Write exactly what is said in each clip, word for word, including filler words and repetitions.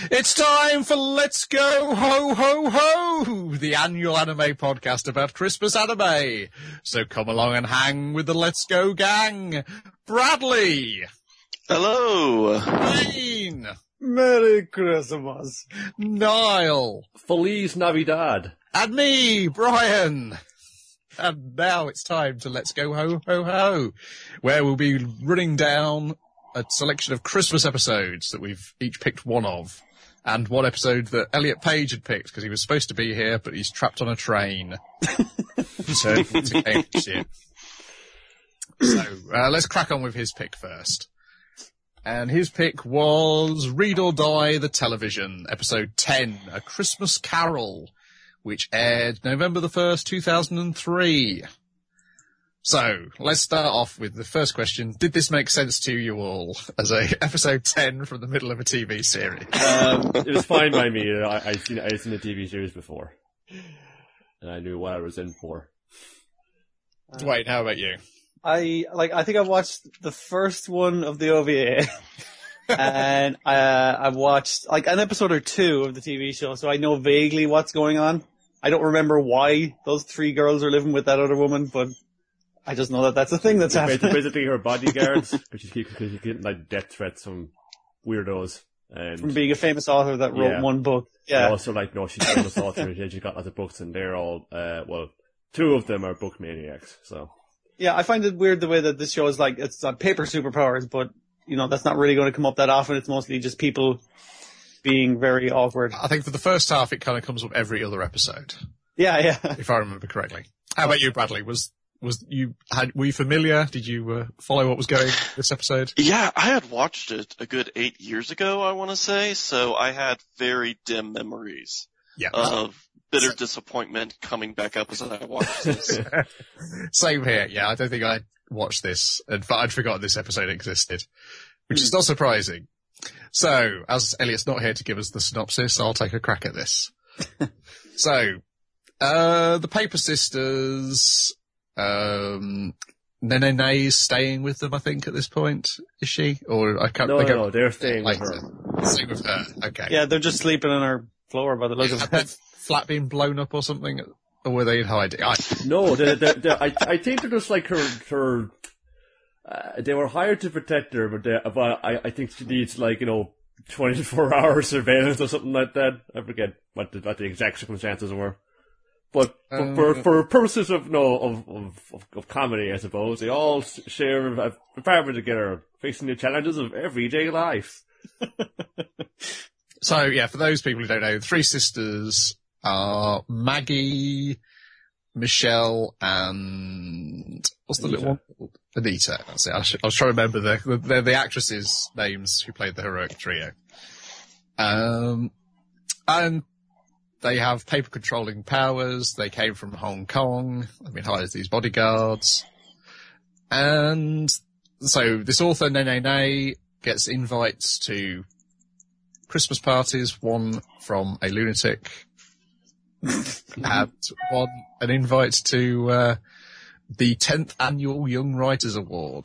It's time for Let's Go Ho Ho Ho, the annual anime podcast about Christmas anime. So come along and hang with the Let's Go gang. Bradley. Hello. Wayne. Merry Christmas. Niall. Feliz Navidad. And me, Brian. And now it's time to Let's Go Ho Ho Ho, where we'll be running down a selection of Christmas episodes that we've each picked one of, and one episode that Elliot Page had picked because he was supposed to be here, but he's trapped on a train. So, to Cambridgeshire. So uh, let's crack on with his pick first. And his pick was Read or Die, the Television, episode ten, A Christmas Carol, which aired November the first, two thousand three. So, let's start off with the first question. Did this make sense to you all as a episode ten from the middle of a T V series? Um, it was fine by me. I, I'd seen, I'd seen the T V series before. And I knew what I was in for. Wait, how about you? I, like, I think I watched the first one of the O V A. and, uh, I watched, like, an episode or two of the T V show, so I know vaguely what's going on. I don't remember why those three girls are living with that other woman, but I just know that that's a thing that's happening. Basically her bodyguards, because she keeps getting like death threats from weirdos. And from being a famous author that wrote yeah. one book. Yeah. And also like, no, she's a famous author, she's got lots of books, and they're all, uh, well, two of them are book maniacs, so. Yeah, I find it weird the way that this show is like, it's on paper superpowers, but, you know, that's not really going to come up that often. It's mostly just people being very awkward. I think for the first half, it kind of comes up every other episode. Yeah, yeah. If I remember correctly. How about you, Bradley? Was was you had were you familiar? Did you uh, follow what was going this episode? Yeah, I had watched it a good eight years ago, I want to say, so I had very dim memories yeah. of bitter so, disappointment coming back up as I watched this. Same here. Yeah, I don't think I watched this, and I'd forgotten this episode existed, which is not surprising. So, as Elliot's not here to give us the synopsis, I'll take a crack at this. So, uh, the Paper Sisters, um, Nene is staying with them, I think, at this point. Is she? Or I can't No, think no, of, they're staying with her. Staying with her, okay. Yeah, they're just sleeping on her floor by the look of it. Flat being blown up or something? Or were they in hiding? I... No, they're, they're, they're, I, I think they're just like her, her, uh, they were hired to protect her, but, they, but I, I think she needs like, you know, twenty-four hour surveillance or something like that. I forget what the, what the exact circumstances were. But um, for, for purposes of, no, of, of, of comedy, I suppose, they all share an apartment together, facing the challenges of everyday life. So, yeah, for those people who don't know, the three sisters are Maggie, Michelle, and what's the Anita. little one? Anita. That's it. I, should, I was trying to remember the, the, the actresses' names who played the heroic trio. Um, and they have paper controlling powers. They came from Hong Kong. They've been hired as these bodyguards. And so this author, Nene, gets invites to Christmas parties, one from a lunatic, and one, an invite to, uh, the tenth annual Young Writers Award.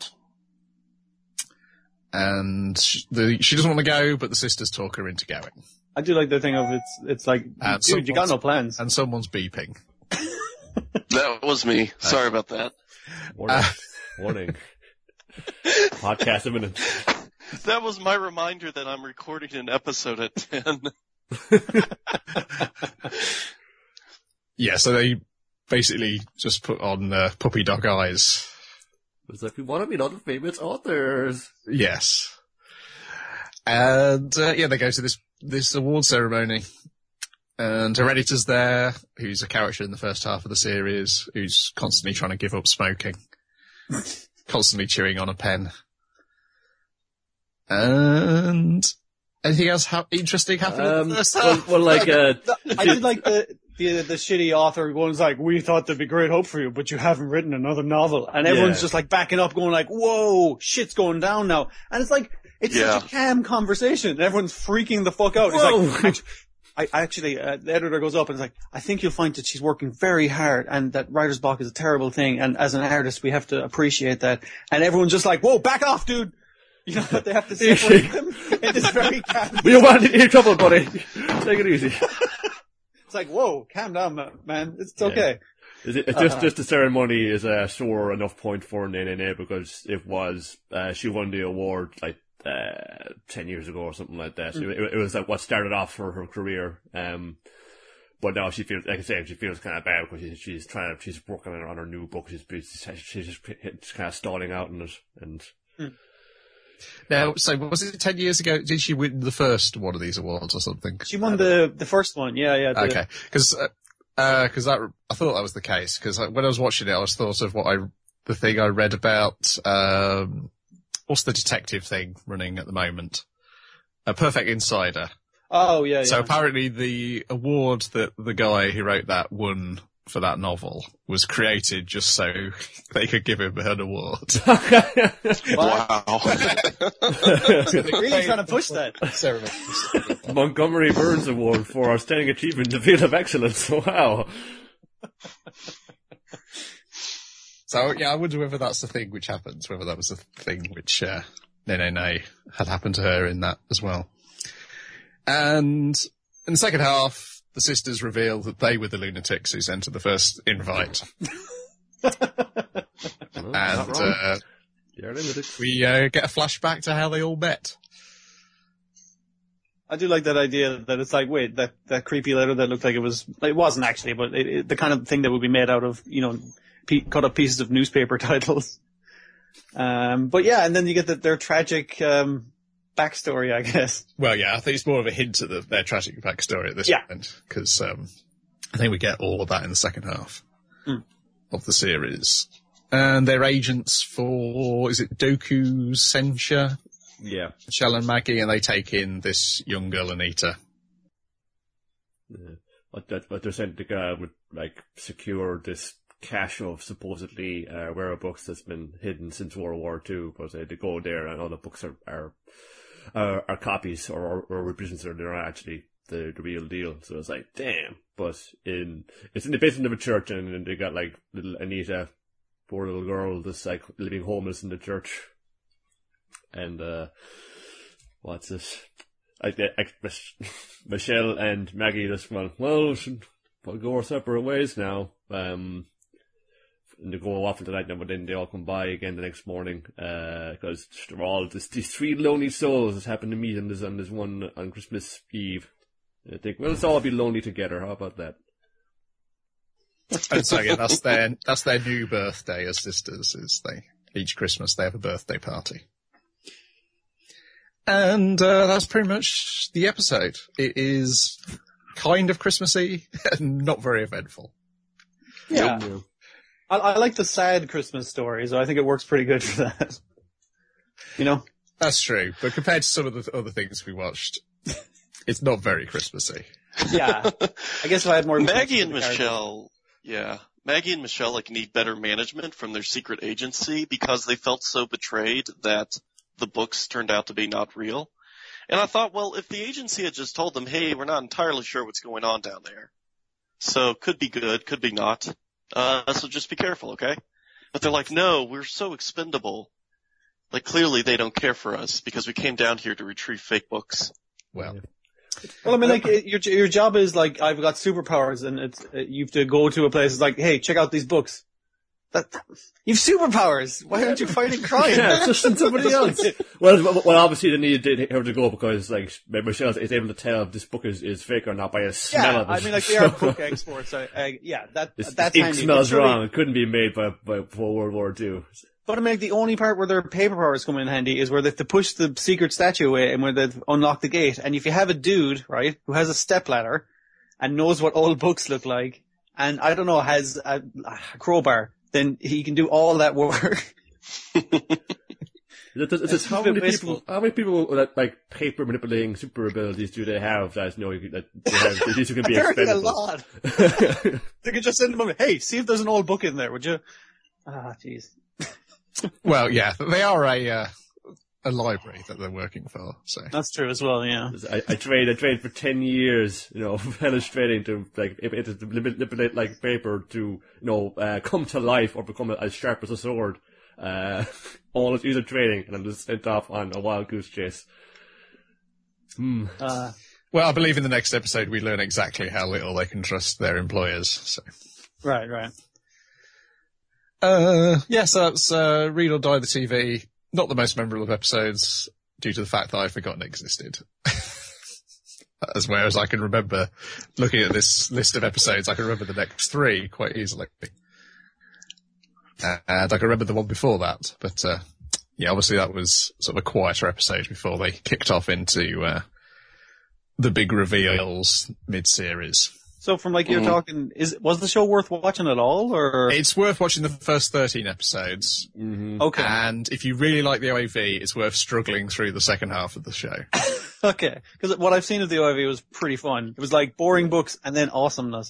And she, the, she doesn't want to go, but the sisters talk her into going. I do like the thing of it's, it's like, and dude, you got no plans. And someone's beeping. That was me. Sorry about that. Warning. Uh, Warning. Podcast a minute. That was my reminder that I'm recording an episode at ten. Yeah, so they basically just put on uh, puppy dog eyes. It's like, we want to be other famous authors. Yes. And, uh, yeah, they go to this, this award ceremony. And her editor's there, who's a character in the first half of the series, who's constantly trying to give up smoking. Constantly chewing on a pen. And anything else ha- interesting happened um, in the first half? Well, well like, uh... I did like the, the, the shitty author one's like, we thought there'd be great hope for you, but you haven't written another novel. And everyone's yeah. just like backing up going like, whoa, shit's going down now. And it's like, it's yeah. such a calm conversation. And everyone's freaking the fuck out. Whoa. It's like, I actually, uh, the editor goes up and is like, I think you'll find that she's working very hard and that writer's block is a terrible thing. And as an artist, we have to appreciate that. And everyone's just like, whoa, back off, dude. You know what? They have to separate them in this very calm. We don't want any trouble, buddy. Take it easy. It's like, whoa, calm down, man. It's okay. Yeah. Is it, it's just, uh, just the ceremony is a sure enough point for N N A because it was, uh, she won the award like, uh, ten years ago or something like that. So mm. it, it was like what started off for her career. Um, but now she feels, like I say, she feels kind of bad because she's, she's trying to, she's working on her, on her new book. She's, she's, she's just she's kind of stalling out on it. And, mm. Now, so was it ten years ago? Did she win the first one of these awards or something? She won the, the first one. Yeah, yeah. The, okay. Cause, uh, Uh, cause that, I thought that was the case, cause when I was watching it, I was thought of what I, the thing I read about, um, what's the detective thing running at the moment? A Perfect Insider. Oh, yeah, yeah. So apparently the award that the guy who wrote that won for that novel was created just so they could give him an award. Wow. They're really trying to push that. Montgomery Burns Award for Outstanding Achievement in the Field of Excellence. Wow. So, yeah, I wonder whether that's the thing which happens, whether that was the thing which, uh, Nene had happened to her in that as well. And in the second half, the sisters reveal that they were the lunatics who sent her the first invite. Well, and, uh, we, uh, get a flashback to how they all met. I do like that idea that it's like, wait, that, that creepy letter that looked like it was, it wasn't actually, but it, it, the kind of thing that would be made out of, you know, pe- cut up pieces of newspaper titles. Um, but yeah, and then you get the, their tragic, um, backstory, I guess. Well, yeah, I think it's more of a hint at the, their tragic backstory at this yeah. point, because, um, I think we get all of that in the second half mm. of the series. And they're agents for, is it Doku Sensha? Yeah. Michelle and Maggie, and they take in this young girl, Anita. Yeah. But, that, but they're sent to go with, like, secure this cache of supposedly uh, rare books that's been hidden since World War Two, because they, they go there and all the books are are, are, are copies or, or, or revisions, or they're not actually the, the real deal. So it's like, damn. But in it's in the basement of a church, and, and they got like little Anita, poor little girl, that's like living homeless in the church. And uh, what's this? I, I, Michelle and Maggie just went, well, we should we'll go our separate ways now. Um, and they go off into the night, but then they all come by again the next morning, uh, because they're all, this, these three lonely souls that happen to meet on this, on this one, on Christmas Eve. And I think, well, let's all be lonely together. How about that? And so, yeah, that's their, that's their new birthday as sisters, is they, each Christmas they have a birthday party. And, uh, that's pretty much the episode. It is kind of Christmassy and not very eventful. Yeah. I, I like the sad Christmas stories, so I think it works pretty good for that. You know? That's true, but compared to some of the other things we watched, it's not very Christmassy. Yeah. I guess if I had more... Maggie and Michelle, yeah. Maggie and Michelle, like, need better management from their secret agency because they felt so betrayed that the books turned out to be not real. And I thought, well, if the agency had just told them, hey, we're not entirely sure what's going on down there. So could be good, could be not. Uh, so just be careful, okay? But they're like, no, we're so expendable. Like, clearly they don't care for us because we came down here to retrieve fake books. Well, well, I mean, like, your your job is like, I've got superpowers, and it's you have to go to a place. It's like, hey, check out these books. That, you've superpowers. Why aren't you fighting crime? Yeah, just send somebody else. well, well, obviously they needed her to go because, like, Michelle is able to tell if this book is, is fake or not by a smell yeah, of it. I mean, like, they are book exports. So, uh, yeah, that it's, that's ink handy. smells surely, wrong. It couldn't be made by by before World War Two. But I mean, like, the only part where their paper powers come in handy is where they have to push the secret statue away and where they unlock the gate. And if you have a dude, right, who has a stepladder and knows what old books look like, and I don't know, has a, a crowbar, then he can do all that work. It's, it's, it's how many people? How many people that like paper manipulating super abilities do they have? That know you, that they have, these can be expendable. A lot. They could just send them. Hey, see if there's an old book in there, would you? Ah, jeez. Well, yeah, they are a uh, a library that they're working for. So that's true as well. Yeah. I, I trained. I trained for ten years. You know, illustrating to like it, it, manipulate like paper to you know uh, come to life or become as sharp as a sword. uh, all his user training, and I'm just sent off on a wild goose chase. Hmm. Uh, Well, I believe in the next episode we learn exactly how little they can trust their employers. So, right, right. uh, yes, that's uh, Read or Die the T V. Not the most memorable of episodes due to the fact that I've forgotten it existed. As well as I can remember, looking at this list of episodes, I can remember the next three quite easily. Uh, and I can remember the one before that. But, uh, yeah, obviously that was sort of a quieter episode before they kicked off into uh, the big reveals mid-series. So from like you're Mhm. talking, is was the show worth watching at all, or It's worth watching the first thirteen episodes. Mm-hmm. okay, And if you really like the O A V, it's worth struggling through the second half of the show. okay? Because what I've seen of the O I V was pretty fun. It was like boring books and then awesomeness.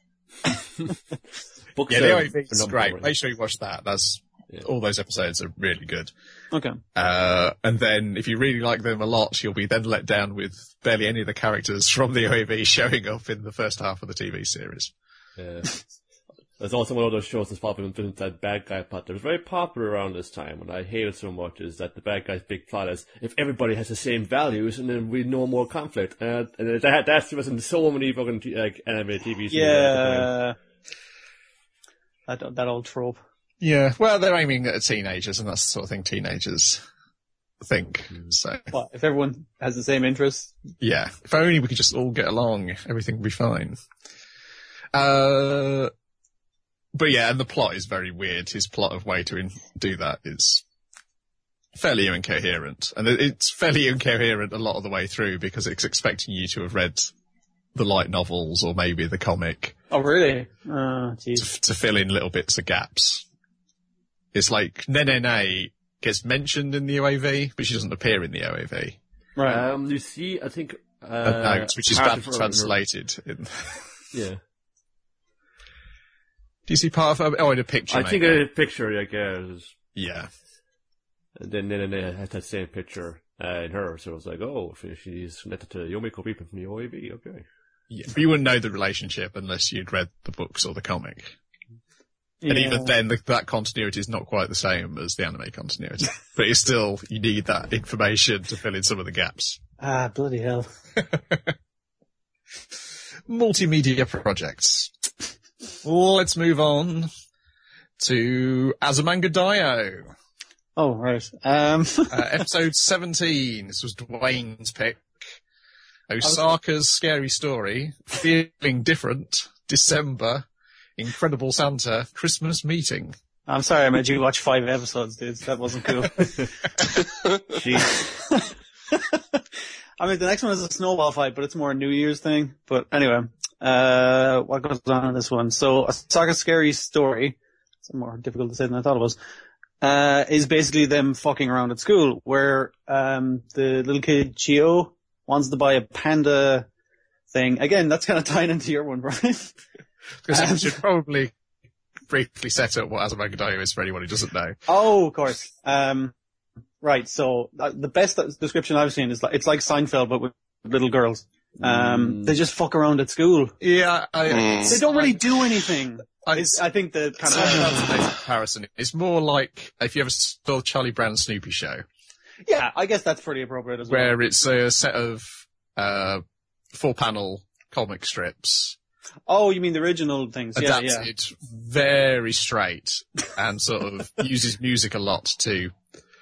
Books Yeah, the are O A V is phenomenal, great. really. Make sure you watch that. That's Yeah. all those episodes are really good. Okay, Uh, and then if you really like them a lot, you'll be then let down with barely any of the characters from the O A V showing up in the first half of the T V series. Yeah. There's also one of those shows that's popular in that bad guy plot that was very popular around this time, and I hated so much, is that the bad guy's big plot is if everybody has the same values, and then we no more conflict. Uh, and that that's was in so many fucking t- like animated T V series. at the time. yeah, that that old trope. Yeah, well, they're aiming at teenagers, and that's the sort of thing teenagers think. So, What if everyone has the same interests? yeah, if only we could just all get along, everything would be fine. Uh, but yeah, and the plot is very weird. His plot of way to in- do that is fairly incoherent. And it- it's fairly incoherent a lot of the way through because it's expecting you to have read the light novels or maybe the comic Oh, really? Oh, jeez. to, to fill in little bits of gaps. It's like Nenene gets mentioned in the O A V, but she doesn't appear in the O A V. Right. Um, you see, I think uh, Uh, notes, which is part bad of her- translated. In, Yeah, do you see part of oh in a picture? I think maybe? a picture, I guess. Yeah. And then then it has that same picture uh, in her, so I was like, oh, if she's connected to Yomiko people from the O A V, okay. Yeah, but you wouldn't know the relationship unless you'd read the books or the comic. And Yeah. even then, the, that continuity is not quite the same as the anime continuity. But it's still, you need that information to fill in some of the gaps. Ah, bloody hell. Multimedia projects. Let's move on to Azumanga Daioh. Oh, right. Um, Uh, episode seventeen. This was Dwayne's pick. Osaka's Scary Story. Feeling Different. December. Incredible Santa. Christmas Meeting. I'm sorry I made you watch five episodes, dude. That wasn't cool. Jeez. I mean, the next one is a snowball fight, but it's more a New Year's thing. But anyway, uh, what goes on in this one? So, Osaka's Scary Story, it's more difficult to say than I thought it was, uh, is basically them fucking around at school, where, um, the little kid, Chio, wants to buy a panda thing. Again, that's kind of tying into your one, Brian. Because Um, we should probably briefly set up what Azumanga Daioh is for anyone who doesn't know. Oh, of course. Um, right. So uh, the best description I've seen is like, it's like Seinfeld, but with little girls. Um, Mm. they just fuck around at school. Yeah, I, Mm. They don't really do anything. I, Is, I think the kind So that's a of, nice comparison. It's more like if you ever saw the Charlie Brown and Snoopy show, yeah, I guess that's pretty appropriate as well. where it's a set of uh, four-panel comic strips Oh, you mean the original things? Yeah, yeah. adapted very straight and sort of uses music a lot to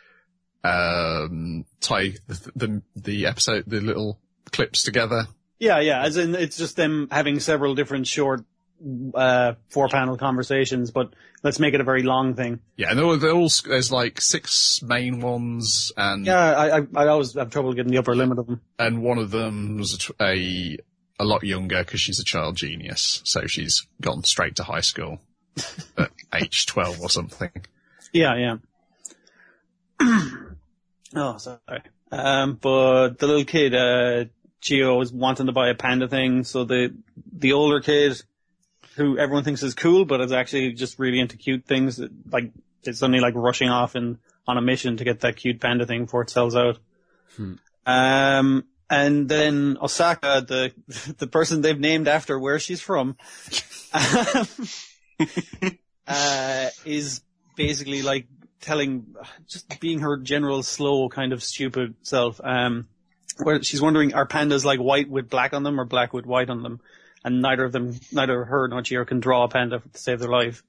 um, tie the, the the episode, the little clips together. Yeah, yeah. As in, it's just them having several different short, uh, four panel conversations, but let's make it a very long thing. Yeah, and they're all, they're all there's like six main ones, and Yeah, I, I, I always have trouble getting the upper limit of them. and one of them's a a lot younger because she's a child genius, so she's gone straight to high school at age twelve or something. Yeah, yeah. Oh, sorry. Um, but the little kid, uh, Gio was wanting to buy a panda thing, so the, the older kid, who everyone thinks is cool, but is actually just really into cute things, like, is suddenly like rushing off and on a mission to get that cute panda thing before it sells out. Hmm. Um, and then Osaka, the, the person they've named after where she's from, um, uh, is basically like telling, just being her general slow kind of stupid self. Um, where she's wondering, are pandas like white with black on them or black with white on them? And neither of them, neither her nor Chihiro can draw a panda to save their life.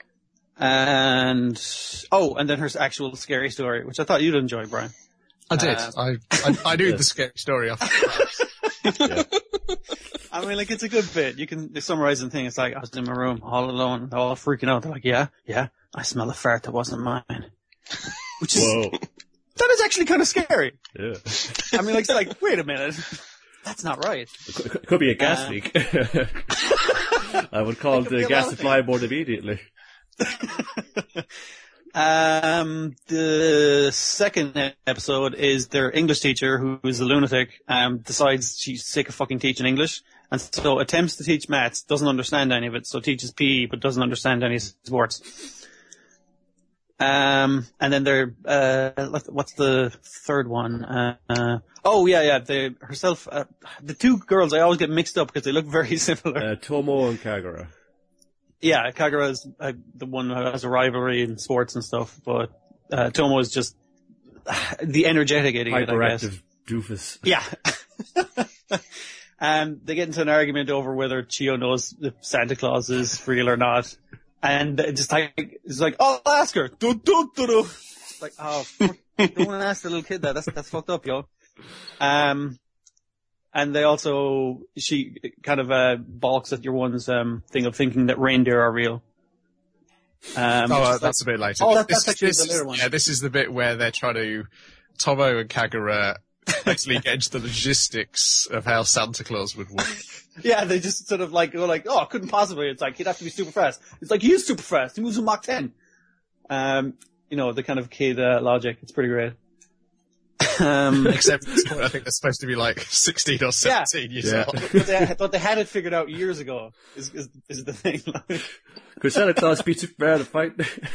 And, oh, and then her actual scary story, which I thought you'd enjoy, Brian. I did. Uh, I, I I knew the scary story off. Yeah. I mean, like, it's a good bit. You can summarize the thing. It's like, I was in my room all alone, all freaking out. They're like, yeah, yeah, I smell a fart that wasn't mine. Which is, Whoa. that is actually kind of scary. Yeah. I mean, like, it's like, wait a minute. That's not right. Could, could be a gas Uh, leak. I would call It could be the a gas lot of supply board immediately. um, the second episode is their English teacher, who is a lunatic, um, decides she's sick of fucking teaching English, and so attempts to teach maths, doesn't understand any of it, so teaches P E, but doesn't understand any sports. Um, and then there, uh, what's the third one? Uh, uh oh yeah, yeah, the, herself, uh, the two girls, I always get mixed up because they look very similar. Uh, Tomo and Kagura. Yeah, Kagura is uh, the one who has a rivalry in sports and stuff, but, uh, Tomo is just the energetic idiot, I guess. Hyperactive doofus. Yeah. And they get into an argument over whether Chio knows if Santa Claus is real or not. And it just like, it's like, oh, I'll ask her. Do, do, do, do. It's like, oh, fuck, don't want to ask the little kid that. That's, that's fucked up, yo. Um, and they also, she kind of, uh, balks at your one's, um, thing of thinking that reindeer are real. Um, Oh, uh, just that's a bit later. Oh, that- This- that's actually this the is- later one. Yeah, this is the bit where they're trying to, Tomo and Kagura actually get into the logistics of how Santa Claus would work. Yeah, they just sort of like go like, oh, couldn't possibly. It's like, he'd have to be super fast. It's like, he is super fast. He moves in Mach ten. Um, you know, the kind of kid uh, logic. It's pretty great. Um, Except at this point, I think they're supposed to be like sixteen or seventeen years Yeah. old. but, they, but they had it figured out years ago, is, is, is the thing. Could Santa Claus beat Superman in a fight?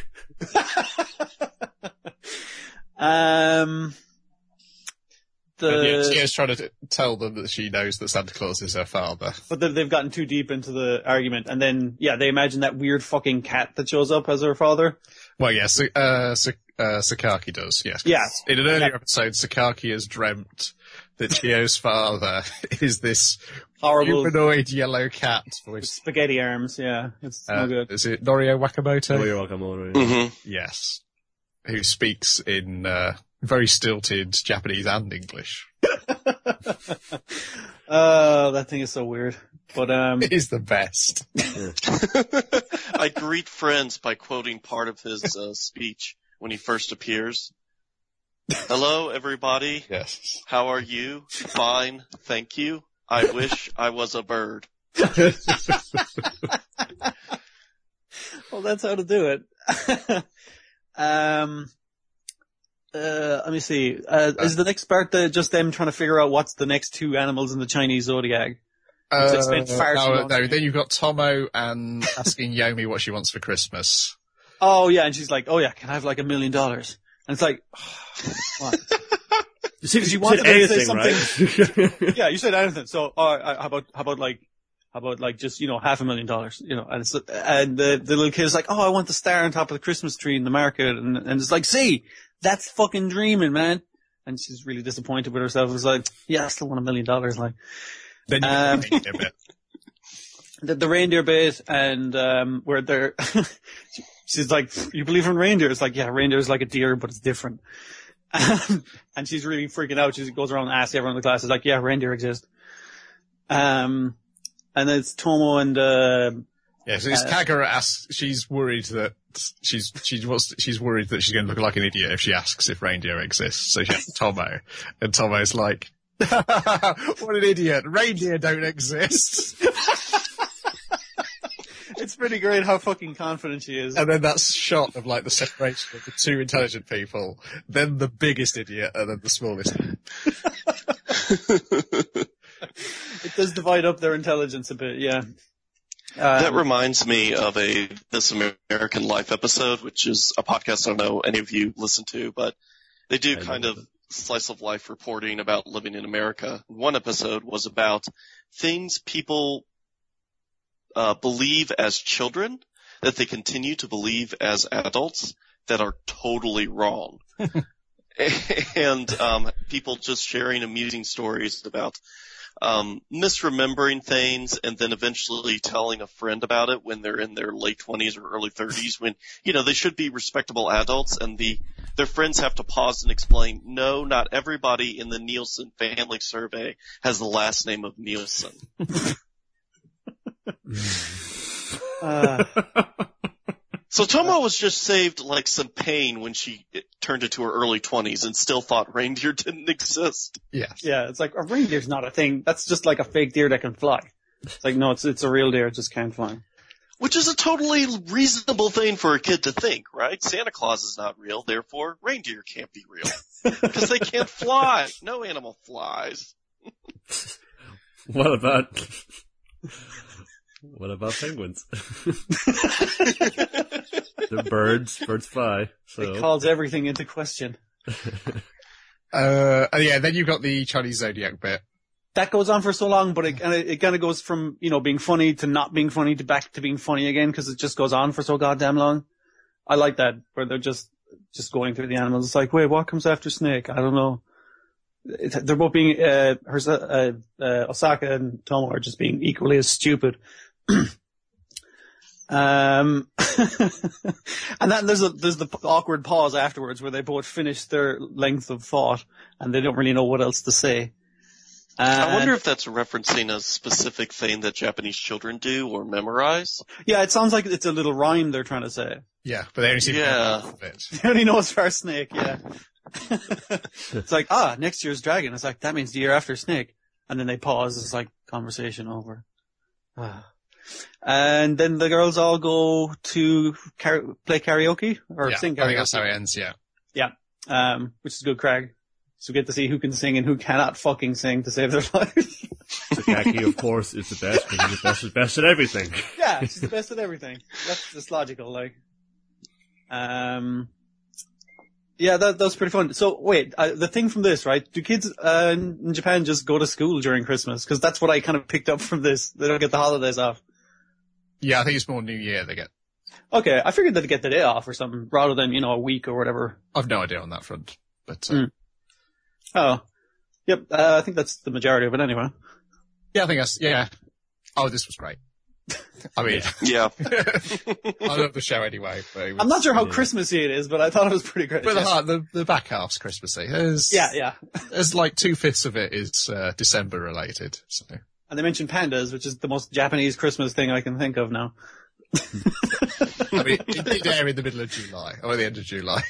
um, But yeah, the, she is trying to t- tell them that she knows that Santa Claus is her father. but they- they've gotten too deep into the argument. And then, yeah, they imagine that weird fucking cat that shows up as her father. Well, yes, yeah, uh, Sa- uh, Sakaki does, yes. Yeah. In an earlier episode, Sakaki has dreamt that Chio's father is this Horrible humanoid yellow cat voiced. spaghetti arms. Yeah, it's Uh, no good. is it Norio Wakamoto? Oh, you're welcome, Mori. Mm-hmm. Yes. Who speaks in uh, very stilted Japanese and English. Oh, that thing is so weird. But, um, It is the best. I greet friends by quoting part of his uh, speech when he first appears. Hello, everybody. Yes. How are you? Fine, thank you. I wish I was a bird. well, that's how to do it. um, uh, let me see. Uh, is the next part the, just them trying to figure out what's the next two animals in the Chinese zodiac? Uh, they spent far too no, long. no, then you've got Tomo and asking Yomi what she wants for Christmas. Oh yeah, and she's like, "Oh yeah, can I have like a million dollars?" And it's like, what? You see, She you wanted said to say anything, right? Yeah, you said anything. So, uh, uh, how about how about like how about like just you know half a million dollars? You know, and it's and the the little kid is like, "Oh, I want the star on top of the Christmas tree in the market," and and it's like, "See, that's fucking dreaming, man." And she's really disappointed with herself. It's like, "Yeah, I still want a million dollars." Like. Then you Um, can think a bit. The, the reindeer bit and, um, where they're, she's like, you believe in reindeer? It's like, yeah, reindeer is like a deer, but it's different. Um, and she's really freaking out. She goes around and asks everyone in the class, is like, yeah, reindeer exist. Um, and then it's Tomo and, uh, Yeah, so it's uh, Kagura asks, she's worried that she's, she wants, she's worried that she's going to look like an idiot if she asks if reindeer exists. So she asks Tomo, and Tomo's like, what an idiot, reindeer don't exist. it's pretty great how fucking confident she is. And then that's shot of like the separation of the two intelligent people, then the biggest idiot, and then the smallest. It does divide up their intelligence a bit, yeah. Um, That reminds me of a This American Life episode, which is a podcast I don't know any of you listen to, but they do I kind love of slice of life reporting about living in America. One episode was about things people uh, believe as children that they continue to believe as adults. that are totally wrong. And um, people just sharing amusing stories about um, misremembering things and then eventually telling a friend about it when they're in their late twenties or early thirties when, you know, they should be respectable adults and the their friends have to pause and explain, no, not everybody in the Nielsen family survey has the last name of Nielsen. Uh, So Tomo was just saved like some pain when she turned into her early twenties and still thought reindeer didn't exist. Yes. yeah, it's like a reindeer's not a thing. That's just like a fake deer that can fly. It's like, no, it's it's a real deer, it just can't fly. Which is a totally reasonable thing for a kid to think, right? Santa Claus is not real, therefore reindeer can't be real. Because they can't fly. No animal flies. What about what about penguins? They're birds. Birds fly. So It calls everything into question. Uh, yeah, then you've got the Chinese Zodiac bit. That goes on for so long, but it kind of it kind of goes from, you know, being funny to not being funny to back to being funny again because it just goes on for so goddamn long. I like that where they're just just going through the animals. It's like, wait, what comes after Snake? I don't know. It, they're both being uh, her, uh, uh, Osaka and Tomo are just being equally as stupid. um, and then there's a there's the awkward pause afterwards where they both finish their length of thought and they don't really know what else to say. I wonder if that's referencing a specific thing that Japanese children do or memorize. Yeah, it sounds like it's a little rhyme they're trying to say. Yeah, but they only seem Yeah. to know a bit. They only know it's for Snake, yeah. It's like, ah, next year's dragon. It's like, that means the year after Snake. And then they pause. It's like, conversation over. Ah. And then the girls all go to car- play karaoke or Yeah, sing I think that's karaoke. how it ends, yeah. Um, which is good, Craig. So we get to see who can sing and who cannot fucking sing to save their lives. Takaki, of course, is the best because he's the best, is best at everything. Yeah, she's the best at everything. That's just logical, like. Um, yeah, that that was pretty fun. So wait, uh, the thing from this, right? Do kids uh, in Japan just go to school during Christmas? Because that's what I kind of picked up from this. They don't get the holidays off. Yeah, I think it's more New Year they get. Okay, I figured they'd get the day off or something rather than, you know, a week or whatever. I've no idea on that front. But uh, Mm. Oh, yep. Uh, I think that's the majority of it anyway. yeah, I think that's, yeah. Oh, this was great. I mean, Yeah. I love the show anyway. But it was, I'm not sure how yeah. Christmassy it is, but I thought it was pretty great. But the, Yeah, heart, the, the back half's Christmassy. There's, yeah, yeah. There's like two-fifths of it is uh, December related. So. And they mentioned pandas, which is the most Japanese Christmas thing I can think of now. I mean, it did air in the middle of July, or the end of July.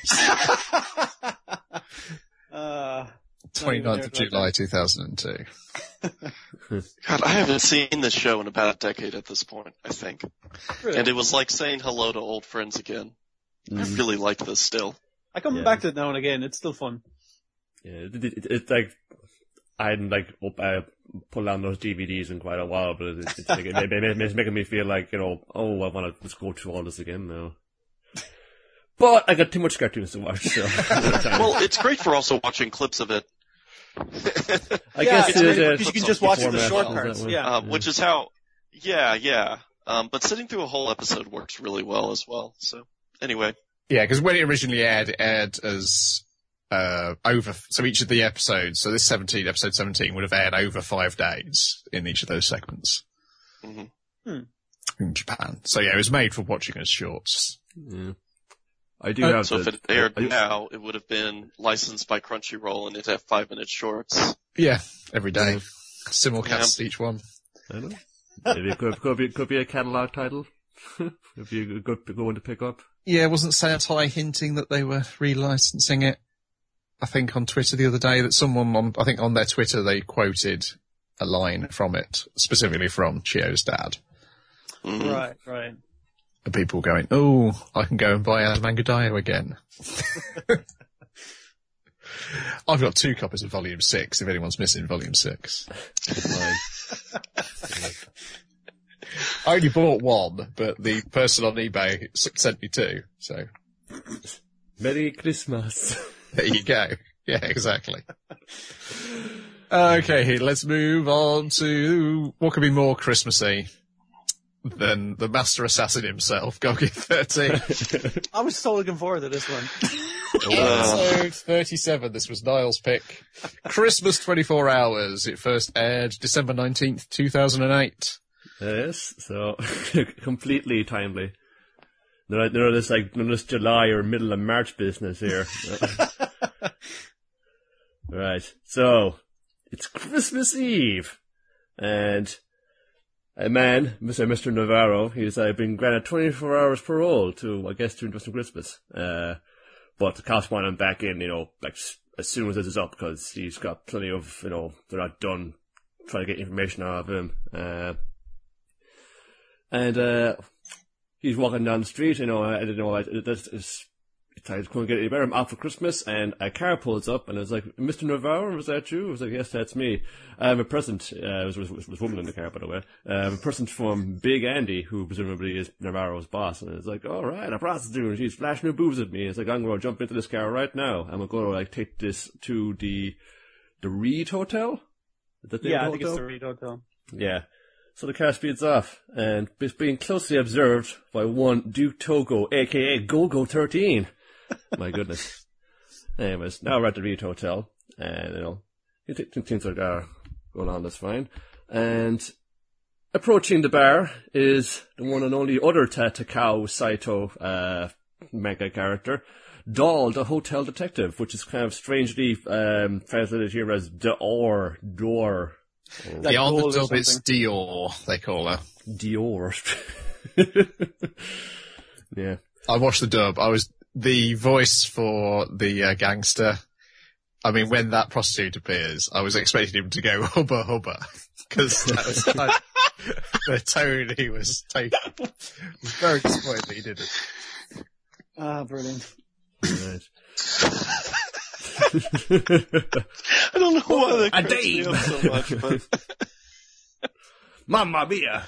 uh, twenty-ninth of July, two thousand two. God, I haven't seen this show in about a decade at this point, I think. Really? And it was like saying hello to old friends again. I really like this still. I come Yeah. back to it now and again. It's still fun. Yeah, it, it, it's like I hadn't like up, uh, pulled down those D V Ds in quite a while, but it's, it's, like, it, it, it's making me feel like, you know, oh, I want to just go through all this again now. But I got too much cartoons to watch, so. Well, it's great for also watching clips of it, I Yeah, guess it's it, great uh, because you can just watch the format short is parts. that way. Yeah. uh, which is how, yeah, yeah. Um, but sitting through a whole episode works really well as well. So anyway, Yeah, because when it originally aired, it aired as uh, over. So each of the episodes, so this seventeen, episode seventeen, would have aired over five days in each of those segments mhm. in Japan. So yeah, it was made for watching as shorts. Yeah. I do Uh, have so the, if it aired I- now, it would have been licensed by Crunchyroll and it'd have five minute shorts. Yeah, every day, simulcast each one. I don't know. Maybe it could, could be could be a catalog title. If you go go in to pick up. Yeah, wasn't Sentai hinting that they were relicensing it? I think on Twitter the other day that someone on, I think on their Twitter they quoted a line from it, specifically from Chio's dad. Mhm. Right, right. And people going, oh, I can go and buy Mangadio again. I've got two copies of Volume six, if anyone's missing Volume six. I only bought one, but the person on eBay s- sent me two, so Merry Christmas. there you go. Yeah, exactly. Okay, let's move on to what could be more Christmassy. than the master assassin himself, Goggy thirteen. I was so looking forward to this one. Episode thirty-seven, this was Niall's pick. Christmas twenty-four hours. It first aired December nineteenth, two thousand eight. Yes, so completely timely. None of, none of this like none of this July or middle of March business here. Right, so it's Christmas Eve, and a man, Mister Mister Navarro, he's uh, been granted twenty-four hours parole to, I guess, to invest in Christmas. Uh, but the cops want him back in, you know, like as soon as this is up, because he's got plenty of, you know, they're not done trying to get information out of him. Uh, and uh, he's walking down the street, you know, I don't know, I, this is. I couldn't get any better. I'm out for Christmas, and a car pulls up, and I was like, Mister Navarro, was that you? I was like, yes, that's me. I have a present, uh, was, was, was a woman in the car, by the way, um, a present from Big Andy, who presumably is Navarro's boss, and I was like, all right, a prostitute, she's flashing her boobs at me. It's like, I'm going to jump into this car right now, and we're going to, like, take this to the, the Reed Hotel? Is that the Yeah, I hotel? think it's the Reed Hotel. Yeah. So the car speeds off, and it's being closely observed by one Duke Togo, aka Golgo thirteen. My goodness. Anyways, now we're at the Reed Hotel, and, you know, things are uh, going on, that's fine. And approaching the bar is the one and only other Ta- Takao Saito uh, manga character, Dahl, the hotel detective, which is kind of strangely um, translated here as Dior, Door. The on the dub is Dior, they call her. Dior. Yeah. I watched the dub. I was the voice for the uh, gangster. I mean, when that prostitute appears, I was expecting him to go hubba hubba, because that was like, the tone he was taking. I was very disappointed that he didn't. Ah, brilliant. Right. I don't know why that A cracks me dame. up so much, but Mamma mia!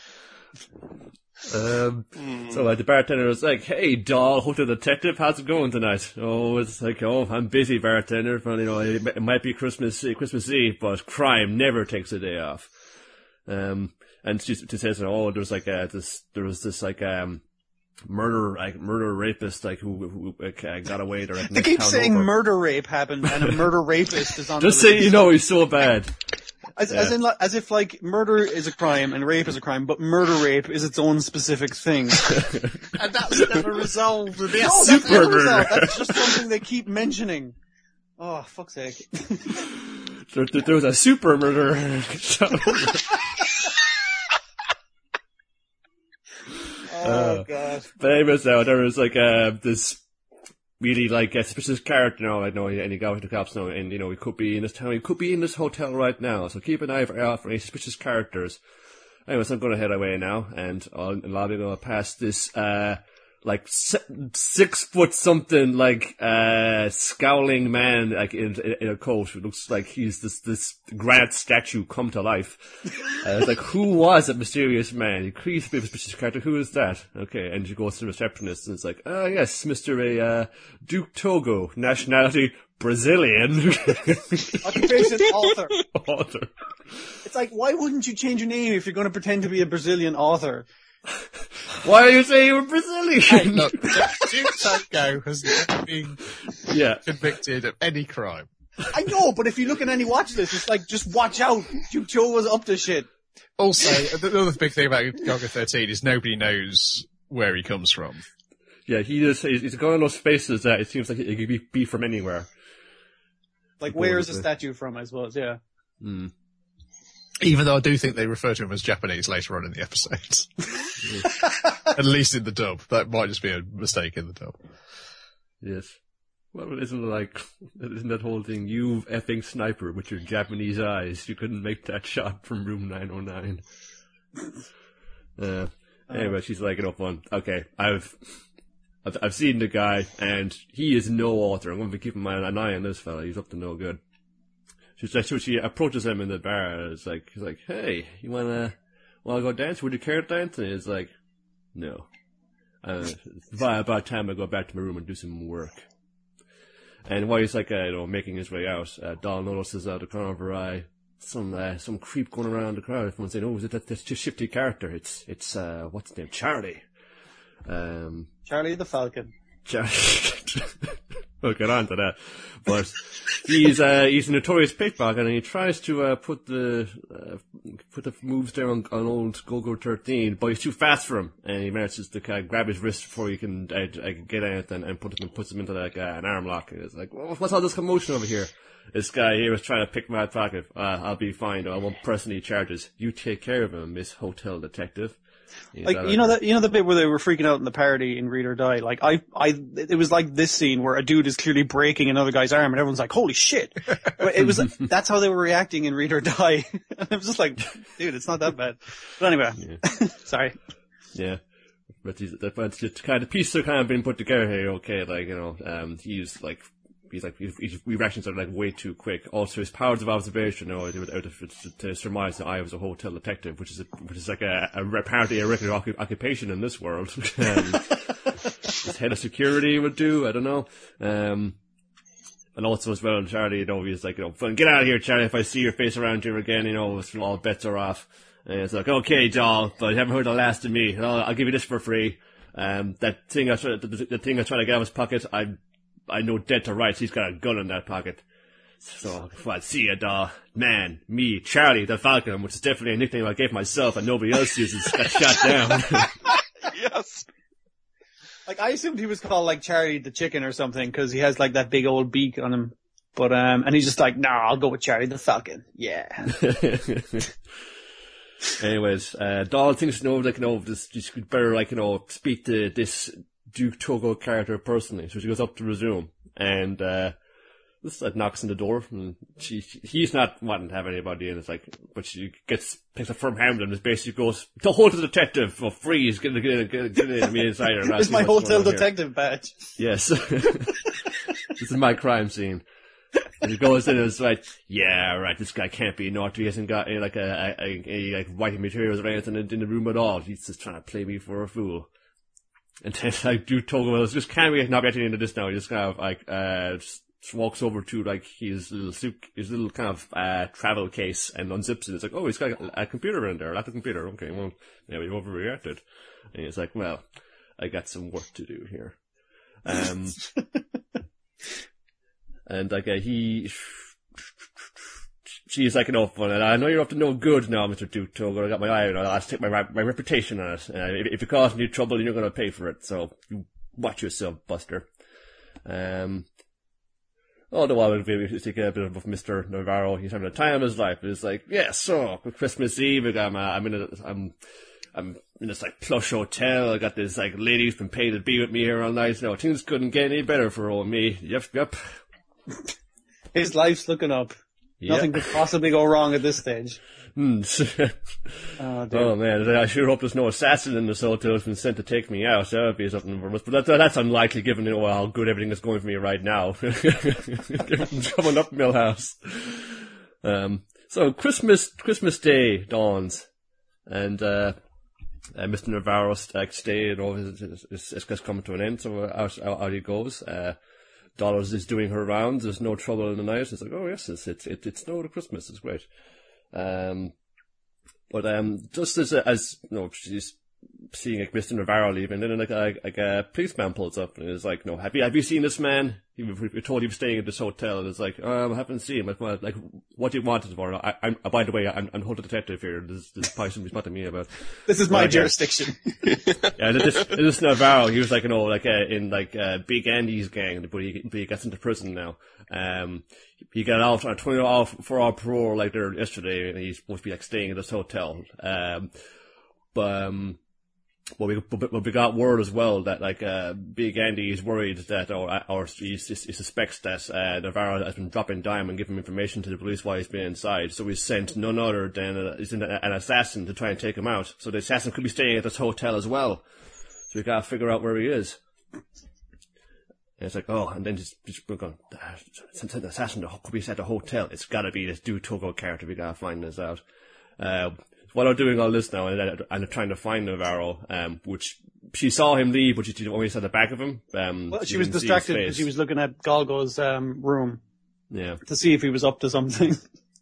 Um, so uh, the bartender was like, hey, Dahl, hotel detective, how's it going tonight? Oh, it's like, oh, I'm busy, bartender. Well, you know, it, it might be Christmas Christmas Eve, but crime never takes a day off. Um, and she, she says, oh, there's like uh, this, there was this like um murder, like murder rapist, like who, who, who uh, got away there. They keep saying over. murder rape happened and a murder rapist is on Just the say you know he's so bad. As, Yeah. as in, like, as if like murder is a crime and rape is a crime, but murder rape is its own specific thing. And that's never resolved with the No, that's Super never murder. resolved. That's just something they keep mentioning. Oh, fuck's sake. There, there, there was a super murder. Oh, Uh, God. But anyways, though, there was like uh, this really like uh, suspicious character, you know, like, no, and he got with the cops now, and you know, he could be in this town, he could be in this hotel right now, so keep an eye out for any suspicious characters. Anyways, I'm going to head away now, and I'll allow you to pass this, uh, like si- six foot something, like, uh, scowling man, like in, in, in a coat who looks like he's this, this granite statue come to life. Uh, it's like, who was that mysterious man? He creeps me, suspicious character, who is that? Okay, and she goes to the receptionist, and it's like, ah, yes, Mister A, uh, Duke Togo, nationality, Brazilian. Occupation author. Author. It's like, why wouldn't you change your name if you're going to pretend to be a Brazilian author? Why are you saying you were Brazilian? Look, Duke Togo has never been Yeah. convicted of any crime. I know, but if you look at any watch list, it's like, just watch out. Duke Joe was up to shit. Also, the other big thing about Gogga thirteen is nobody knows where he comes from. Yeah, he just, he's, he's got one of those faces that it seems like he could be, be from anywhere. Like, People where is the would say. statue from, I suppose, yeah. Mm. Even though I do think they refer to him as Japanese later on in the episodes. At least in the dub. That might just be a mistake in the dub. Yes. Well, isn't it like, isn't that whole thing, you effing sniper with your Japanese eyes, you couldn't make that shot from room nine oh nine. Uh, anyway, she's like, it up one. Okay, I've, I've, I've seen the guy, and he is no author. I'm going to be keeping my, an eye on this fella. He's up to no good. She's like, so she approaches him in the bar, and it's like, he's like, hey, you wanna, wanna go dance? Would you care to dance? And he's like, no. Uh, by about time I go back to my room and do some work. And while he's like, uh, you know, making his way out, uh, Dahl notices out of the corner of her eye some uh, some creep going around the crowd. Everyone's saying, "Oh, is it that this just shifty character? It's it's uh, what's his name? Charlie." Um, Charlie the Falcon. Charlie. We'll get on to that. But he's uh, he's a notorious pickpocket, and he tries to uh, put the uh, put the moves there on, on old Go-Go thirteen, but he's too fast for him, and he manages to kind of grab his wrist before he can uh, uh, get out and, and put him puts him into like uh, an arm lock. And it's like, well, what's all this commotion over here? This guy here was trying to pick my pocket. Uh, I'll be fine. I won't press any charges. You take care of him, Miss Hotel Detective. He's Like, you know that, you know the bit where they were freaking out in the party in Read or Die? Like, I, I, it was like this scene where a dude is clearly breaking another guy's arm and everyone's like, holy shit. But it was, that's how they were reacting in Read or Die. And I was just like, dude, it's not that bad. But anyway, yeah. Sorry. Yeah. But he's, but it's kind of, the pieces are kind of been put together here, okay, like, you know, um, he's like, He's like, his, his reactions are like way too quick. Also, his powers of observation, you know, to, to, to surmise that I was a hotel detective, which is a, which is like a, a apparently a regular occupation in this world. um, his head of security would do. I don't know. Um, and also as well, Charlie, you know, he's like, you know, get out of here, Charlie. If I see your face around here again, you know, all bets are off. And it's like, okay, doll, but you haven't heard the last of me. I'll, I'll give you this for free. Um, that thing I try, the, the thing I try to get out of his pocket, I. I know dead to rights he's got a gun in that pocket. So, well, see ya, doll. Man, me, Charlie the Falcon, which is definitely a nickname I gave myself and nobody else uses, got shot down. Yes. Like, I assumed he was called like Charlie the Chicken or something because he has like that big old beak on him. But, um, and he's just like, nah, I'll go with Charlie the Falcon. Yeah. Anyways, uh, Dahl thinks, you know, like, you know, this, this could better, like, you know, speak to this Duke Togo character personally, so she goes up to resume, and uh this like knocks on the door, and she, she he's not wanting to have anybody in. It's like, but she gets picks a firm hand and just basically goes, "The hotel detective for free is gonna get get, get in me inside her." It's my hotel detective here. Badge. Yes, this is my crime scene. And he goes in and it's like, yeah, right, this guy can't be naughty. He hasn't got any, like a, a, a, a like writing materials or anything in, in the room at all. He's just trying to play me for a fool. And then I do told him, well, just can't we not getting into this now? He just kind of like uh just walks over to like his little suit, his little kind of uh travel case and unzips it. It's like, oh, he's got a, a computer in there, a laptop computer. Okay, well, yeah, we've overreacted. And he's like, well, I got some work to do here. Um, and like uh, he. She's like, no, fun. I know you're up to no good now, Mister Duke Togo. I got my eye on it. I'll take my my reputation on it. Uh, if, if it causes you trouble, you're going to pay for it. So you watch yourself, Buster. Um, although I would maybe take a bit of Mister Navarro. He's having a time of his life. It's like, yeah, so Christmas Eve, I'm uh, I'm in a I'm I'm in this like plush hotel. I got this like lady who's been paid to be with me here all night. No, things couldn't get any better for old me. Yep, yep. His life's looking up. Yep. Nothing could possibly go wrong at this stage. Mm. Oh, dear. Oh man, I sure hope there's no assassin in this hotel who's been sent to take me out. That would be something for us. But that, that's unlikely given, you know, how good everything is going for me right now. Coming up Millhouse. Um, so Christmas, Christmas Day dawns, and, uh, uh Mister Navarro's like, stay, you know, is, is, is, is coming to an end, so out, out, out he goes. Uh, Dollars is doing her rounds. There's no trouble in the night. It's like, oh yes, it's it's it, it's snowed at Christmas. It's great. Um, but um, just as as you know, she's seeing like Mister Navarro leaving, and then like a, like a policeman pulls up and is like, no, have you have you seen this man? We were told he was staying at this hotel, and it's like, um, I haven't seen him. Like, well, like, what do you want it for? I, I'm, uh, by the way, I'm, I'm hotel detective here. There's, there's probably somebody spotting me about. This is my well, jurisdiction. Yeah, this, this Navarro, he was like, you know, like uh, in like uh, Big Andy's gang, but he, but he gets into prison now. Um, he got out on twenty off for our parole like there yesterday, and he's supposed to be like staying at this hotel. Um, but um. Well, we but we got word as well that like uh, Big Andy is worried that or or he, he suspects that uh, Navarro has been dropping dime and giving information to the police while he's been inside. So he's sent none other than a, an, an assassin to try and take him out. So the assassin could be staying at this hotel as well. So we gotta figure out where he is. And it's like, oh, and then just, just we're going, since the assassin could be at the hotel, it's gotta be this Duke Togo character. We gotta find this out. Uh, While I'm doing all this now, and I'm trying to find Navarro, um, which she saw him leave, but she only saw the back of him. Um, well, she was distracted because she was looking at Golgo's um, room. Yeah. To see if he was up to something.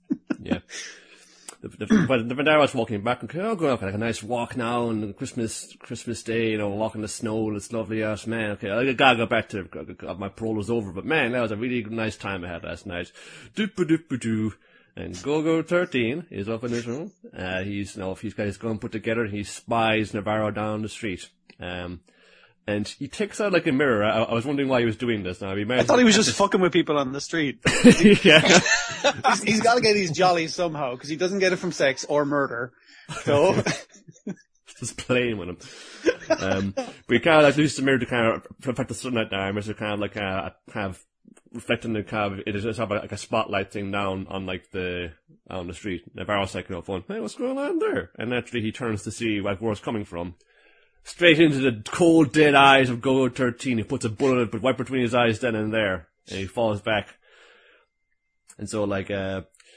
Yeah. The, the, but the Vandaro's walking back and okay, I'll go out for like a nice walk now on Christmas Christmas Day, you know, walk in the snow, it's lovely out, man. Okay, I gotta go back to, my parole is over, but man, that was a really nice time I had last night. Doop-a-doop-a-doo. And Gogo thirteen is up in his room. Uh, he's, you know, he's got his gun put together, he spies Navarro down the street. Um, and he takes out like a mirror. I, I was wondering why he was doing this now. He I thought he was just fucking with people on the street. yeah. he's, he's got to get these jollies somehow, because he doesn't get it from sex or murder. So just playing with him. Um, but he kind of like uses the mirror to kind of reflect the sunlight down, to kind of like uh, kind of reflecting the kind of it is just have like a spotlight thing down on like the on the street. Navarro's like, you know, phone, hey, what's going on there? And naturally, he turns to see like where it's coming from. Straight into the cold, dead eyes of Gogo thirteen. He puts a bullet, but right between his eyes then and there, and he falls back. And so, like, uh,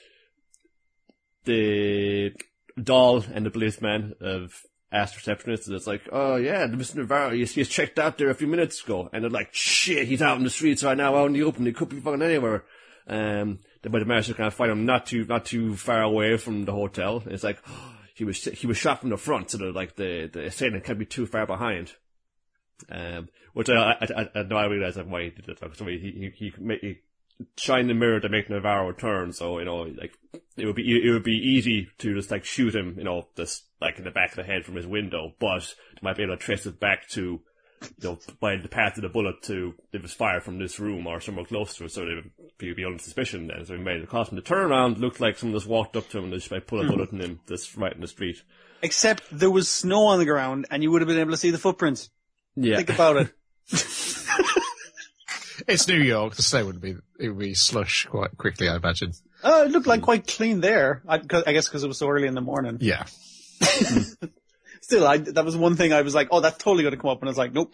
the doll and the policeman have asked receptionists, and it's like, oh yeah, Mister Navarro, he's, he's checked out there a few minutes ago. And they're like, shit, he's out in the streets right now, out in the open, he could be fucking anywhere. Um, but they managed to kind of find him not too, not too far away from the hotel. And it's like, oh, he was, he was shot from the front, so that like the, the assailant can't be too far behind. Um, which I, I, I, I know I realized like why he did it. Like, so he, he, he, he, he shined the mirror to make Navarro turn, so, you know, like, it would be, it would be easy to just, like, shoot him, you know, just, like, in the back of the head from his window, but you might be able to trace it back to, you know, by the path of the bullet to, it was fired from this room or somewhere close to it, so they would be, be under suspicion then. So he made it cost him to turn around, looked like someone just walked up to him and just like, put a bullet in him, just right in the street. except there was snow on the ground, and you would have been able to see the footprints. Yeah. Think about it. It's New York. The snow would be it would be slush quite quickly, I imagine. Uh, it looked like quite clean there. I, cause, I guess because it was so early in the morning. Yeah. Still, I, that was one thing I was like, oh, that's totally going to come up. And I was like, nope.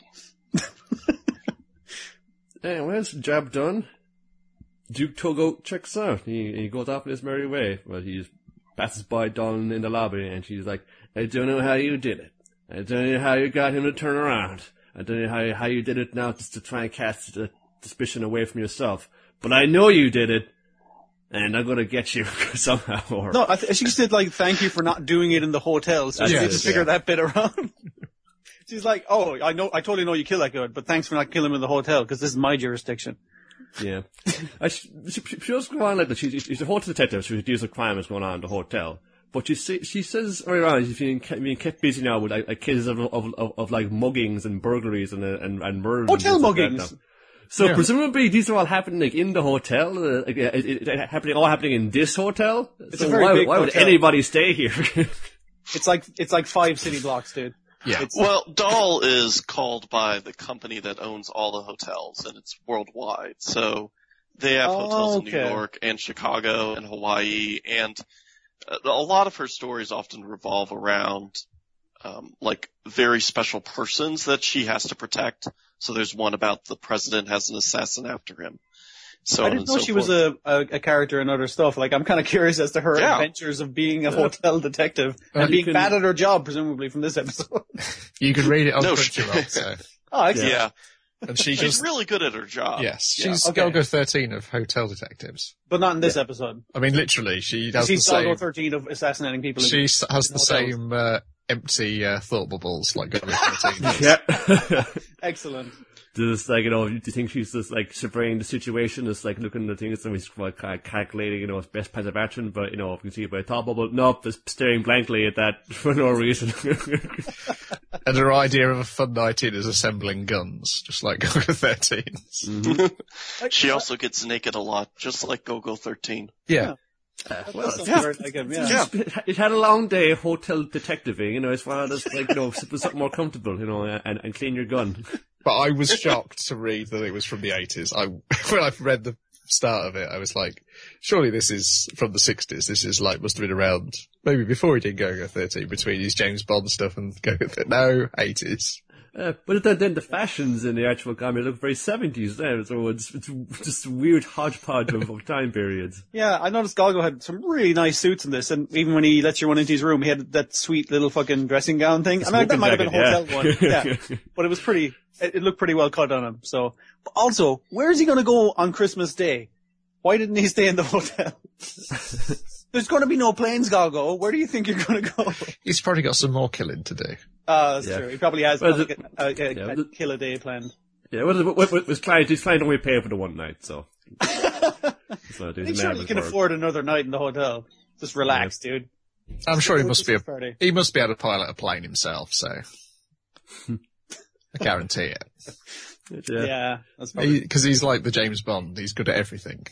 Anyways, job done. Duke Togo checks out. He, he goes off in his merry way. But he passes by Dawn in the lobby, and she's like, I don't know how you did it. I don't know how you got him to turn around. I don't know how, how you did it now just to try and cast the suspicion away from yourself. But I know you did it. And I'm gonna get you somehow. Or... No, I th- she said, like, thank you for not doing it in the hotel, so she Yes, didn't figure yeah. that bit around. She's like, oh, I know, I totally know you kill that good, but thanks for not killing him in the hotel, because this is my jurisdiction. Yeah. I, she, she, she does go on like that. She's, she's a hotel detective, so she deals with crime that's going on in the hotel. But she, say, she says earlier on, she's being, being kept busy now with like, like cases of, of, of, of like muggings and burglaries and, and, and murders. Hotel and stuff like muggings! that. So Yeah. presumably these are all happening like in the hotel, uh, like, uh, it, it, happening all happening in this hotel. It's so a very why, big why would hotel. anybody stay here? It's like, it's like five city blocks, dude. Yeah. It's, Well, Dahl is called by the company that owns all the hotels, and it's worldwide. So they have Oh, hotels in New okay. York and Chicago and Hawaii, and uh, a lot of her stories often revolve around um, like very special persons that she has to protect. So there's one about the president has an assassin after him. So I on didn't and know so she forth. was a, a, a character in other stuff. Like, I'm kind of curious as to her Yeah. adventures of being a hotel detective Uh, and you being can- bad at her job, presumably, from this episode. You can read it on No, Crunchyroll. So. Oh, excellent. Yeah, And she she's does. really good at her job. Yes, Yeah. she's Okay. Golgo thirteen of Hotel Detectives. But not in this episode. I mean, literally, she does the She's Golgo same. thirteen of assassinating people. in- She s- has the hotels. same uh, empty uh, thought bubbles like Golgo thirteen. does. yeah. Excellent. Just like, you know, do you think she's just like surveying the situation, just like looking at the things and he's like kind of calculating, you know, his best plans of action, but, you know, if you can see it by a top bubble, nope, just staring blankly at that for no reason. And her idea of a fun night in is assembling guns, just like Golgo thirteen. She also gets naked a lot, just like Gogo thirteen. Yeah. well, That sounds yeah. very like him, yeah. Yeah. It had a long day hotel detectiving, you know, as far as like, you know, something more comfortable, you know, and, and clean your gun. But I was shocked to read that it was from the eighties. I, when I read the start of it, I was like, surely this is from the sixties. This is like, must have been around, maybe before he did Golgo thirteen, between his James Bond stuff and Golgo thirteen. No, eighties. Uh, but then, then the fashions in the actual comic look very seventies then, so it's, it's just a weird hodgepodge of, of time periods. Yeah, I noticed Golgo had some really nice suits in this, and even when he lets you run into his room, he had that sweet little fucking dressing gown thing. I mean, that Smoking might have been a hotel jacket, one. yeah. Yeah. But it was pretty, it, it looked pretty well cut on him, so. But also, where is he gonna go on Christmas Day? Why didn't he stay in the hotel? There's going to be no planes, Galgo. Where do you think you're going to go? He's probably got some more killing to do. Oh, that's Yeah. true. He probably has Well, like, a, a, a, yeah, a the- kill a day planned. Yeah, what, what, what was client? His client only paid for the one night, so. so Make sure you can afford another night in the hotel. Just relax, dude. I'm sure he must be a, Party. he must be able to pilot a plane himself, so I guarantee it. Yeah. Yeah, that's probably. Because he's like the James Bond. He's good at everything.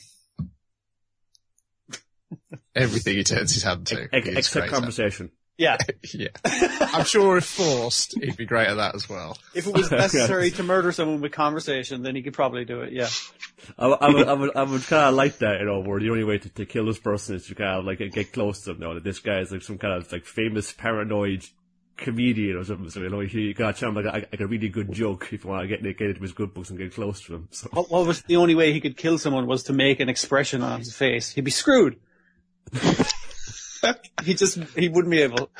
Everything he turns his hand to. Ex- he is Except great at. conversation. Yeah. Yeah. I'm sure if forced, he'd be great at that as well. If it was necessary to murder someone with conversation, then he could probably do it. Yeah. I, I would, I would, I would kind of like that, you know, where the only way to, to kill this person is to kind of like get close to them. You know, that this guy is like some kind of like famous paranoid comedian or something. So you know, you gotta tell him like a, like a really good joke if you want to get get into his good books and get close to him. So What, what was the only way he could kill someone was to make an expression on his face. He'd be screwed. he just he wouldn't be able.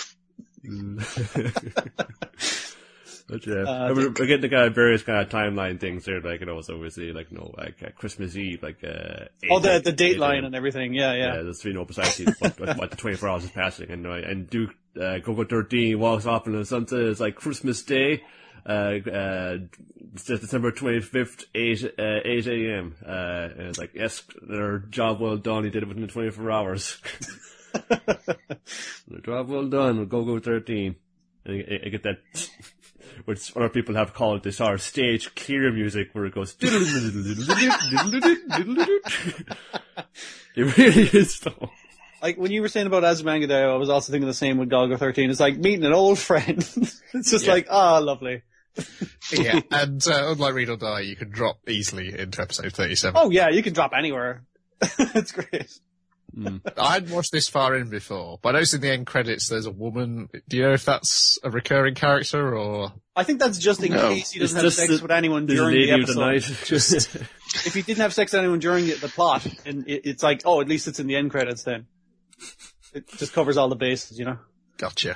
But yeah, Uh, I mean, we're getting the kind of various kind of timeline things there, like, you know, so obviously, like, you know, like, uh, Christmas Eve, like, uh, Oh, the eight- the date eight line a.m. and everything. Yeah, yeah. Yeah, there's three no precisely what, what, what the twenty-four hours is passing, and, uh, and Duke, uh, Coco thirteen walks off in the sunset, it's like Christmas Day, uh, uh, it's just December twenty-fifth, eight, uh, eight a.m., uh, and it's like, yes, their job well done, he did it within twenty-four hours. The job well done with Go-Go thirteen. And I, I get that, which other people have called this our stage clear music, where it goes, it really is though. Like when you were saying about Asmongoddeo, I was also thinking the same with Galgo thirteen. It's like meeting an old friend. It's just Yeah. like, ah, lovely. Yeah. And uh, unlike Read or Die, you can drop easily into episode thirty-seven. Oh yeah, you can drop anywhere. It's great. I hadn't watched this far in before, but I noticed in the end credits there's a woman. Do you know if that's a recurring character or? I think that's just in No. case he doesn't It's have just sex the- with anyone This during lady the of the episode. night. Just If he didn't have sex with anyone during the, the plot, and it, it's like, oh, at least it's in the end credits then. It just covers all the bases, you know? gotcha.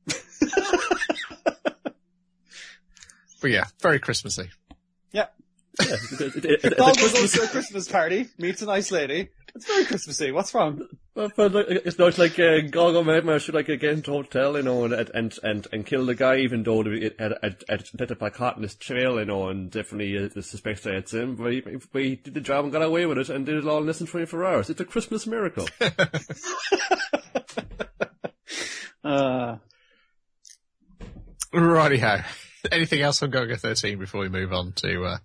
But yeah, very Christmassy. Yeah. Yeah, it- it- it- Galgo it's goes to a Christmas party, meets a nice lady. It's very Christmassy. What's wrong? But, but like, it's not like uh, Gogo Magma should like get into a hotel, you know, and and and and kill the guy, even though it had had identified caught in his trail, you know, and definitely uh, the suspects that it's him. But he, but he did the job and got away with it, and did it all in less than twenty-four hours. It's a Christmas miracle. Uh, Righty-ho. Anything else on Go-Go thirteen before we move on to uh,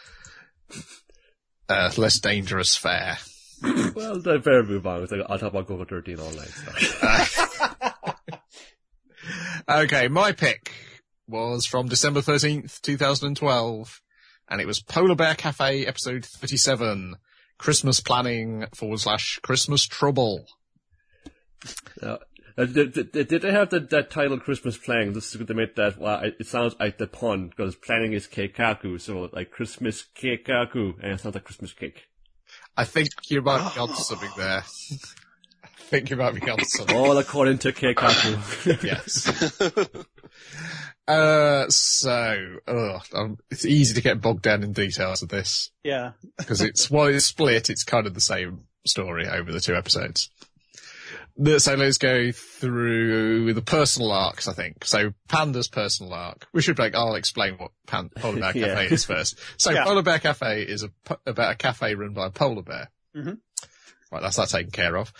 uh, less dangerous fare? Well, I better move on. Like, I'll talk about Gogo thirteen all night. So. Okay, my pick was from December thirteenth, twenty twelve, and it was Polar Bear Cafe episode thirty-seven, Christmas Planning forward slash Christmas Trouble. Uh, did, did, did they have that, that title Christmas Planning? This is to make that, well, it, it sounds like the pun, because planning is keikaku, so like Christmas keikaku, and it sounds like Christmas cake. I think you might be onto something there. I think you might be onto something. All according to keikaku. Yes. Uh, so, ugh, um, it's easy to get bogged down in details of this, yeah. because it's, while it's split, it's kind of the same story over the two episodes. The- So let's go through the personal arcs, I think. So Panda's personal arc. We should like, I'll explain what Pan- Polar Bear Yeah. Cafe is first. So Yeah. Polar Bear Cafe is a, pu- about a cafe run by a polar bear. Mhm. Right, that's that taken care of.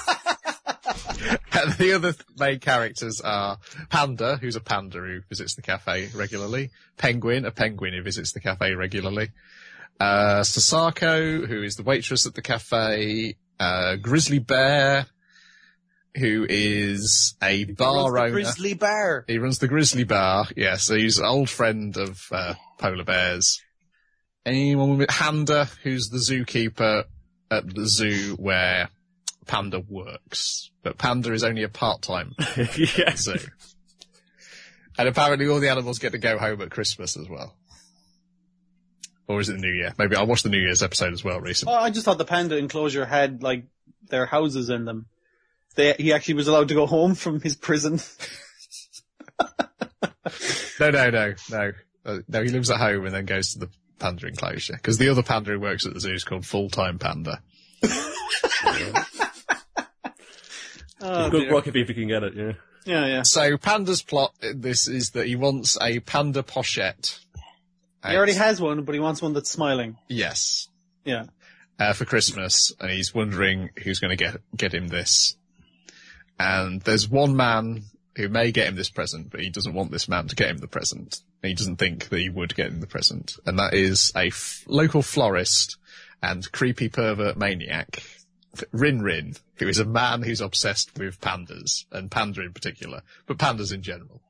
And the other main characters are Panda, who's a panda who visits the cafe regularly. Penguin, a penguin who visits the cafe regularly. Uh, Sasako, who is the waitress at the cafe. Uh, Grizzly Bear, who is a bar Runs the owner. Grizzly Bear. He runs the Grizzly Bar. Yeah, so he's an old friend of uh, polar bears. Anyone with Handa, who's the zookeeper at the zoo where Panda works. But Panda is only a part-time Yeah. zoo. And apparently all the animals get to go home at Christmas as well. Or is it the New Year? Maybe I watched the New Year's episode as well recently. Oh, I just thought the panda enclosure had, like, their houses in them. They, he actually was allowed to go home from his prison. No, no, no, no. Uh, no, he lives at home and then goes to the panda enclosure. Because the other panda who works at the zoo is called Full-Time Panda. Oh, Good dear. work if you can get it, yeah. Yeah, yeah. So Panda's plot in this is that he wants a panda pochette. He already has one, but he wants one that's smiling. Yes. Yeah. Uh, for Christmas, and he's wondering who's going to get get him this. And there's one man who may get him this present, but he doesn't want this man to get him the present. He doesn't think that he would get him the present. And that is a f- local florist and creepy pervert maniac, Rin Rin, who is a man who's obsessed with pandas, and panda in particular, but pandas in general.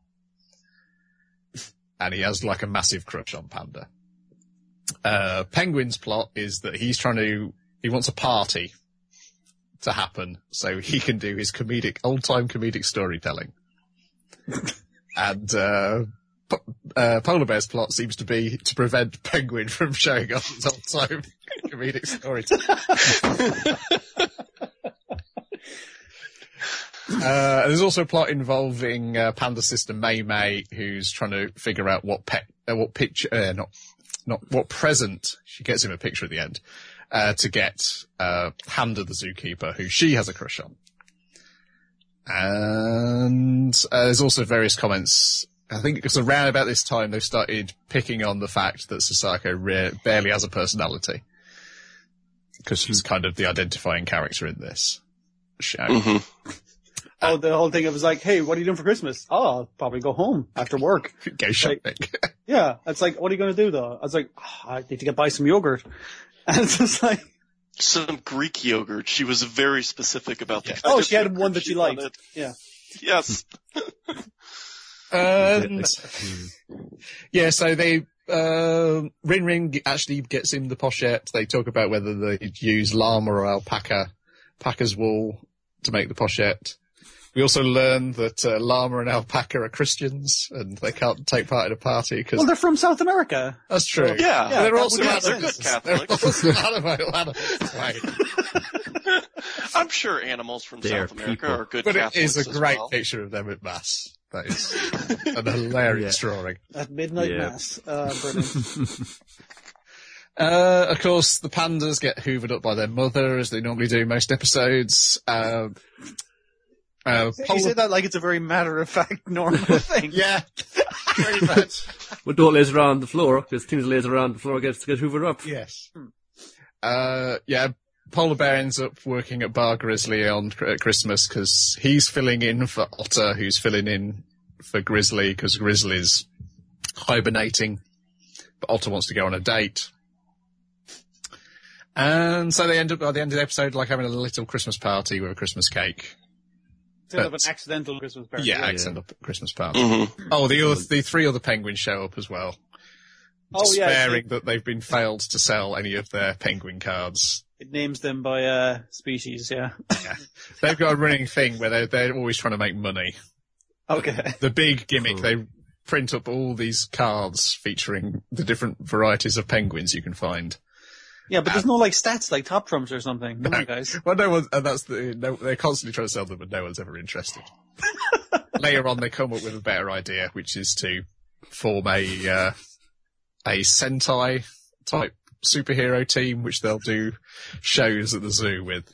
And he has like a massive crush on Panda. Uh, Penguin's plot is that he's trying to, he wants a party to happen so he can do his comedic, old-time comedic storytelling. And, uh, P- uh, Polar Bear's plot seems to be to prevent Penguin from showing off his old-time comedic storytelling. Uh, there's also a plot involving uh, Panda sister May May, who's trying to figure out what pet, uh, what picture, uh, not, not what present. She gets him a picture at the end uh, to get uh, Handa the zookeeper, who she has a crush on. And uh, there's also various comments. I think it's around about this time they've started picking on the fact that Sasako re- barely has a personality, because she's kind of the identifying character in this show. Mm-hmm. Oh, the whole thing, it was like, hey, what are you doing for Christmas? Oh, I'll probably go home after work. Go shopping. Yeah. It's like, what are you going to do though? I was like, oh, I need to get buy some yogurt. And it's just like, Some Greek yogurt. She was very specific about the Yeah. kind oh, of she had yogurt one that she liked. wanted. Yeah. Yes. And yeah, so they uh, Rin Rin actually gets him the pochette. They talk about whether they'd use llama or alpaca, alpaca's wool to make the pochette. We also learn that uh, llama and alpaca are Christians and they can't take part in a party because Well, they're from South America. that's true. Yeah. they're that also would make animals. sense. They're Catholics. also animal animals. Right. I'm sure animals from They are South America people. are good But it Catholics is a as great well. picture of them at mass. That is an hilarious Yeah. drawing. At midnight Yeah. mass. Uh, brilliant. Uh, of course, the pandas get hoovered up by their mother, as they normally do most episodes. Uh, uh, You Polar- say that like it's a very matter-of-fact, normal thing. yeah, pretty much. But don't lays around the floor, because things lays around the floor gets get hoovered up. Yes. Uh, yeah, Polar Bear ends up working at Bar Grizzly on at Christmas because he's filling in for Otter, who's filling in for Grizzly because Grizzly's hibernating, but Otter wants to go on a date. And so they end up, by the end of the episode, like having a little Christmas party with a Christmas cake. Instead of an But- accidental Christmas party. Yeah, yeah. accidental Christmas party. Mm-hmm. Oh, the other, the three other penguins show up as well. Oh, yeah. Despairing that they've been failed to sell any of their penguin cards. It names them by uh, species, yeah. They've got a running thing where they're, they're always trying to make money. Okay. The big gimmick, Cool. they print up all these cards featuring the different varieties of penguins you can find. Yeah, but there's no like stats like Top Trumps or something. Come No. on, guys. Well, no one, and that's the, no, they're constantly trying to sell them, but no one's ever interested. Later on, they come up with a better idea, which is to form a, uh, a Sentai type superhero team, which they'll do shows at the zoo with.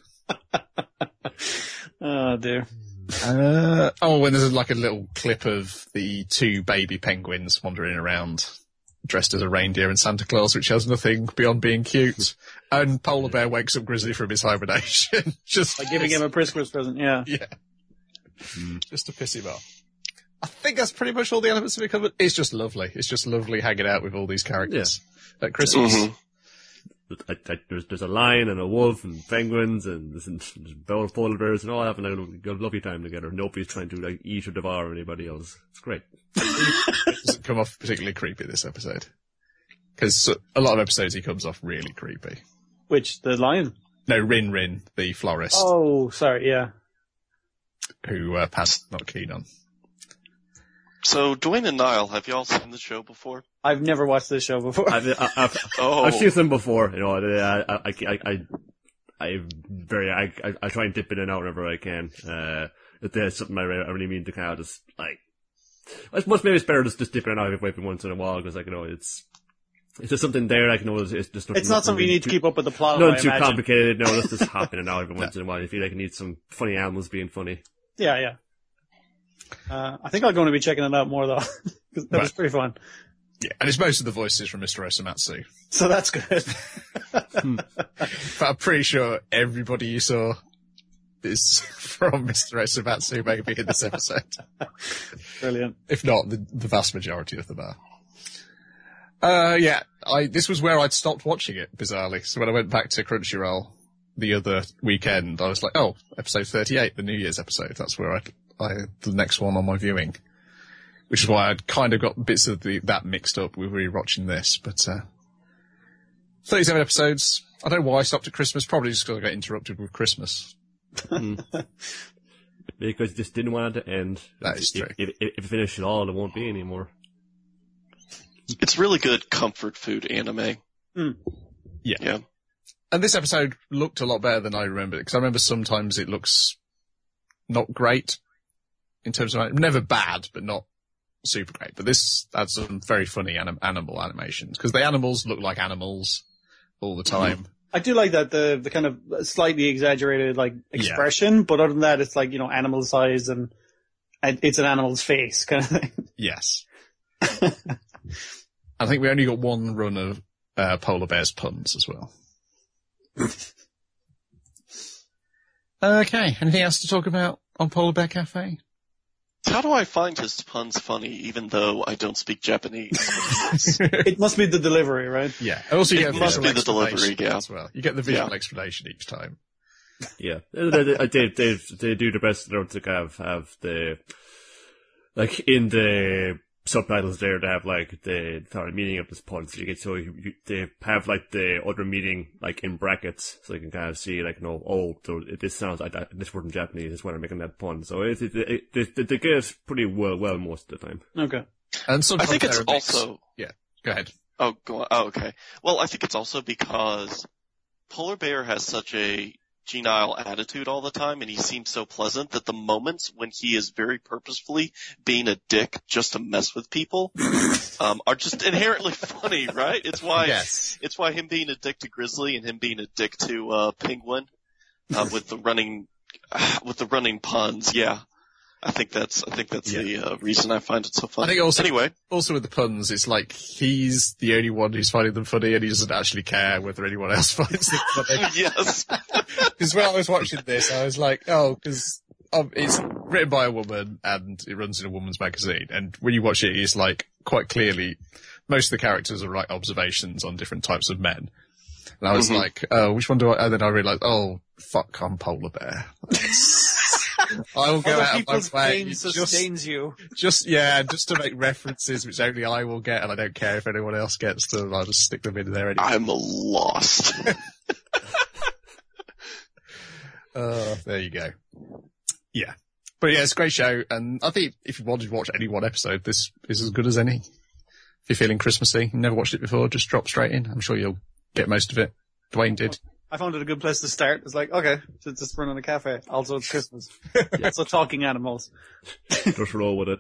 Oh, dear. Uh, oh, and there's like a little clip of the two baby penguins wandering around dressed as a reindeer and Santa Claus, which has nothing beyond being cute. And Polar Bear wakes up Grizzly from his hibernation. just By giving him a Christmas present, yeah. Yeah. Just to piss him off. I think that's pretty much all the elements of it covered. It's just lovely. It's just lovely hanging out with all these characters at Christmas. Mhm. I, I, there's, there's a lion and a wolf and penguins and there's, there's polar bears and all having a, a lovely time together. Nobody's trying to like eat or devour anybody else. It's great. It doesn't come off particularly creepy this episode. Because a lot of episodes he comes off really creepy. Which, the lion? No, Rin Rin, the florist, Oh, sorry, yeah. who uh, Pat's not keen on. So, Dwayne and Niall, have y'all seen the show before? I've never watched this show before. I've, I, I've, Oh, I've seen them before, you know, I, I, I, I, I very, I, I, I try and dip in and out whenever I can. Uh, if there's something I really, I really mean to kind of just, like, I suppose maybe it's better just, just dipping in and out every once in a while, because, like, you know, it's, Is there something there I can know? It's, it's just nothing, It's not something you need to keep up with the plot. Not I too imagine. complicated. No, that's just happening now every once in a while. You feel like you need some funny animals being funny. Yeah, yeah. Uh, I think I'm going to be checking it out more though, because that Right. was pretty fun. Yeah, and it's most of the voices from Mister Osamatsu. So that's good. But I'm pretty sure everybody you saw is from Mister Osamatsu maybe in this episode. Brilliant. If not, the, the vast majority of them are. Uh, yeah, I, this was where I'd stopped watching it, bizarrely. So when I went back to Crunchyroll the other weekend, I was like, oh, episode thirty-eight, the New Year's episode. That's where I, I, the next one on my viewing. Which is why I'd kind of got bits of the, that mixed up with rewatching this, but, uh, thirty-seven episodes. I don't know why I stopped at Christmas, probably just because I got interrupted with Christmas. Because you just didn't want it to end. That is If- true. If, if, if you finish it all, there won't be any more. It's really good comfort food anime. Mm. Yeah. Yeah. And this episode looked a lot better than I remembered, because I remember sometimes it looks not great in terms of, never bad, but not super great. But this had some very funny anim- animal animations, because the animals look like animals all the time. I do like that, the the kind of slightly exaggerated like expression, but other than that, it's like, you know, animal size and, and it's an animal's face kind of thing. Yes. I think we only got one run of uh, Polar Bear's puns as well. Okay, anything else to talk about on Polar Bear Cafe? How do I find his puns funny even though I don't speak Japanese? It must be the delivery, right? Yeah. Also, you It get must visual be the delivery, explanation yeah. as well. You get the visual Yeah. explanation each time. Yeah, they, they, they, they, they do the best they to have, have the, like, in the subtitles there, they have, like, the entire meaning of this pun, so you get, so you, you, they have, like, the other meaning, like, in brackets, so you can kind of see, like, you know, oh, so this sounds like that, this word in Japanese is when I'm making that pun, so it, it, it, it, they, they get it pretty well, well most of the time. Okay. And I sometimes think it's they're a mix. also, Yeah, go ahead. oh, go on. Oh, okay. Well, I think it's also because Polar Bear has such a genial attitude all the time, and he seems so pleasant that the moments when he is very purposefully being a dick just to mess with people, um, are just inherently funny, right? It's why, Yes. it's why him being a dick to Grizzly and him being a dick to, uh, Penguin, uh, with the running, with the running puns. Yeah. I think that's, I think that's Yeah. the, uh, reason I find it so funny. I think also, Anyway. also with the puns, it's like he's the only one who's finding them funny, and he doesn't actually care whether anyone else finds them funny. Yes. Because when I was watching this, I was like, oh, because um, it's written by a woman and it runs in a woman's magazine. And when you watch it, it's like quite clearly most of the characters are right observations on different types of men. And I was Mhm. like, oh, which one do I? And then I realised, oh, fuck, I'm Polar Bear. I will go Other out of people's my way pain just, sustains you. just, yeah, just to make references which only I will get, and I don't care if anyone else gets them. I'll just stick them in there anyway. I'm lost. Uh, there you go. Yeah. But yeah, it's a great show, and I think if you wanted to watch any one episode, this is as good as any. If you're feeling Christmassy, you never watched it before, just drop straight in. I'm sure you'll get most of it. Dwayne did. I found it a good place to start. It's like, okay, so it's just running a cafe. Also, it's Christmas. Also, talking animals. Just roll with it.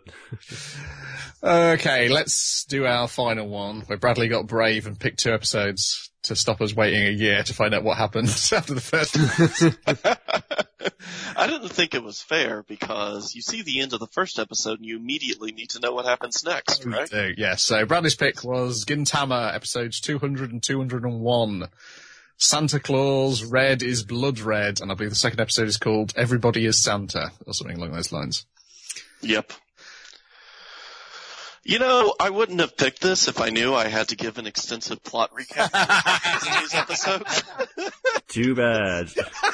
Okay, let's do our final one, where Bradley got brave and picked two episodes to stop us waiting a year to find out what happened after the first one. I didn't think it was fair because you see the end of the first episode and you immediately need to know what happens next, right? So, yeah, so Bradley's pick was Gintama, episodes two hundred and two hundred one. Santa Claus, Red is Blood Red, and I believe the second episode is called Everybody is Santa, or something along those lines. Yep. You know, I wouldn't have picked this if I knew I had to give an extensive plot recap in these episodes. Too bad.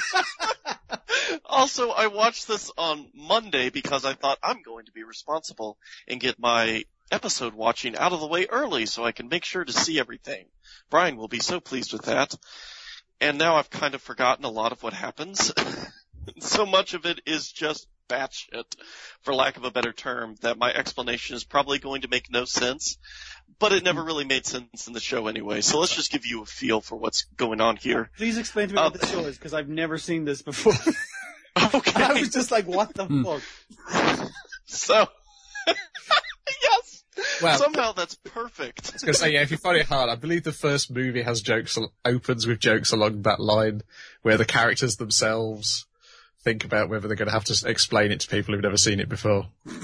Also, I watched this on Monday because I thought I'm going to be responsible and get my episode watching out of the way early so I can make sure to see everything. Brian will be so pleased with that. And now I've kind of forgotten a lot of what happens. So much of it is just batshit, for lack of a better term, that my explanation is probably going to make no sense. But it never really made sense in the show anyway, so let's just give you a feel for what's going on here. Please explain to me Uh, what this show is, because I've never seen this before. Okay. I was just like, what the fuck? So, yes. Well, Somehow that's perfect. I was going to say, yeah, if you find it hard, I believe the first movie has jokes, opens with jokes along that line, where the characters themselves think about whether they're going to have to explain it to people who've never seen it before.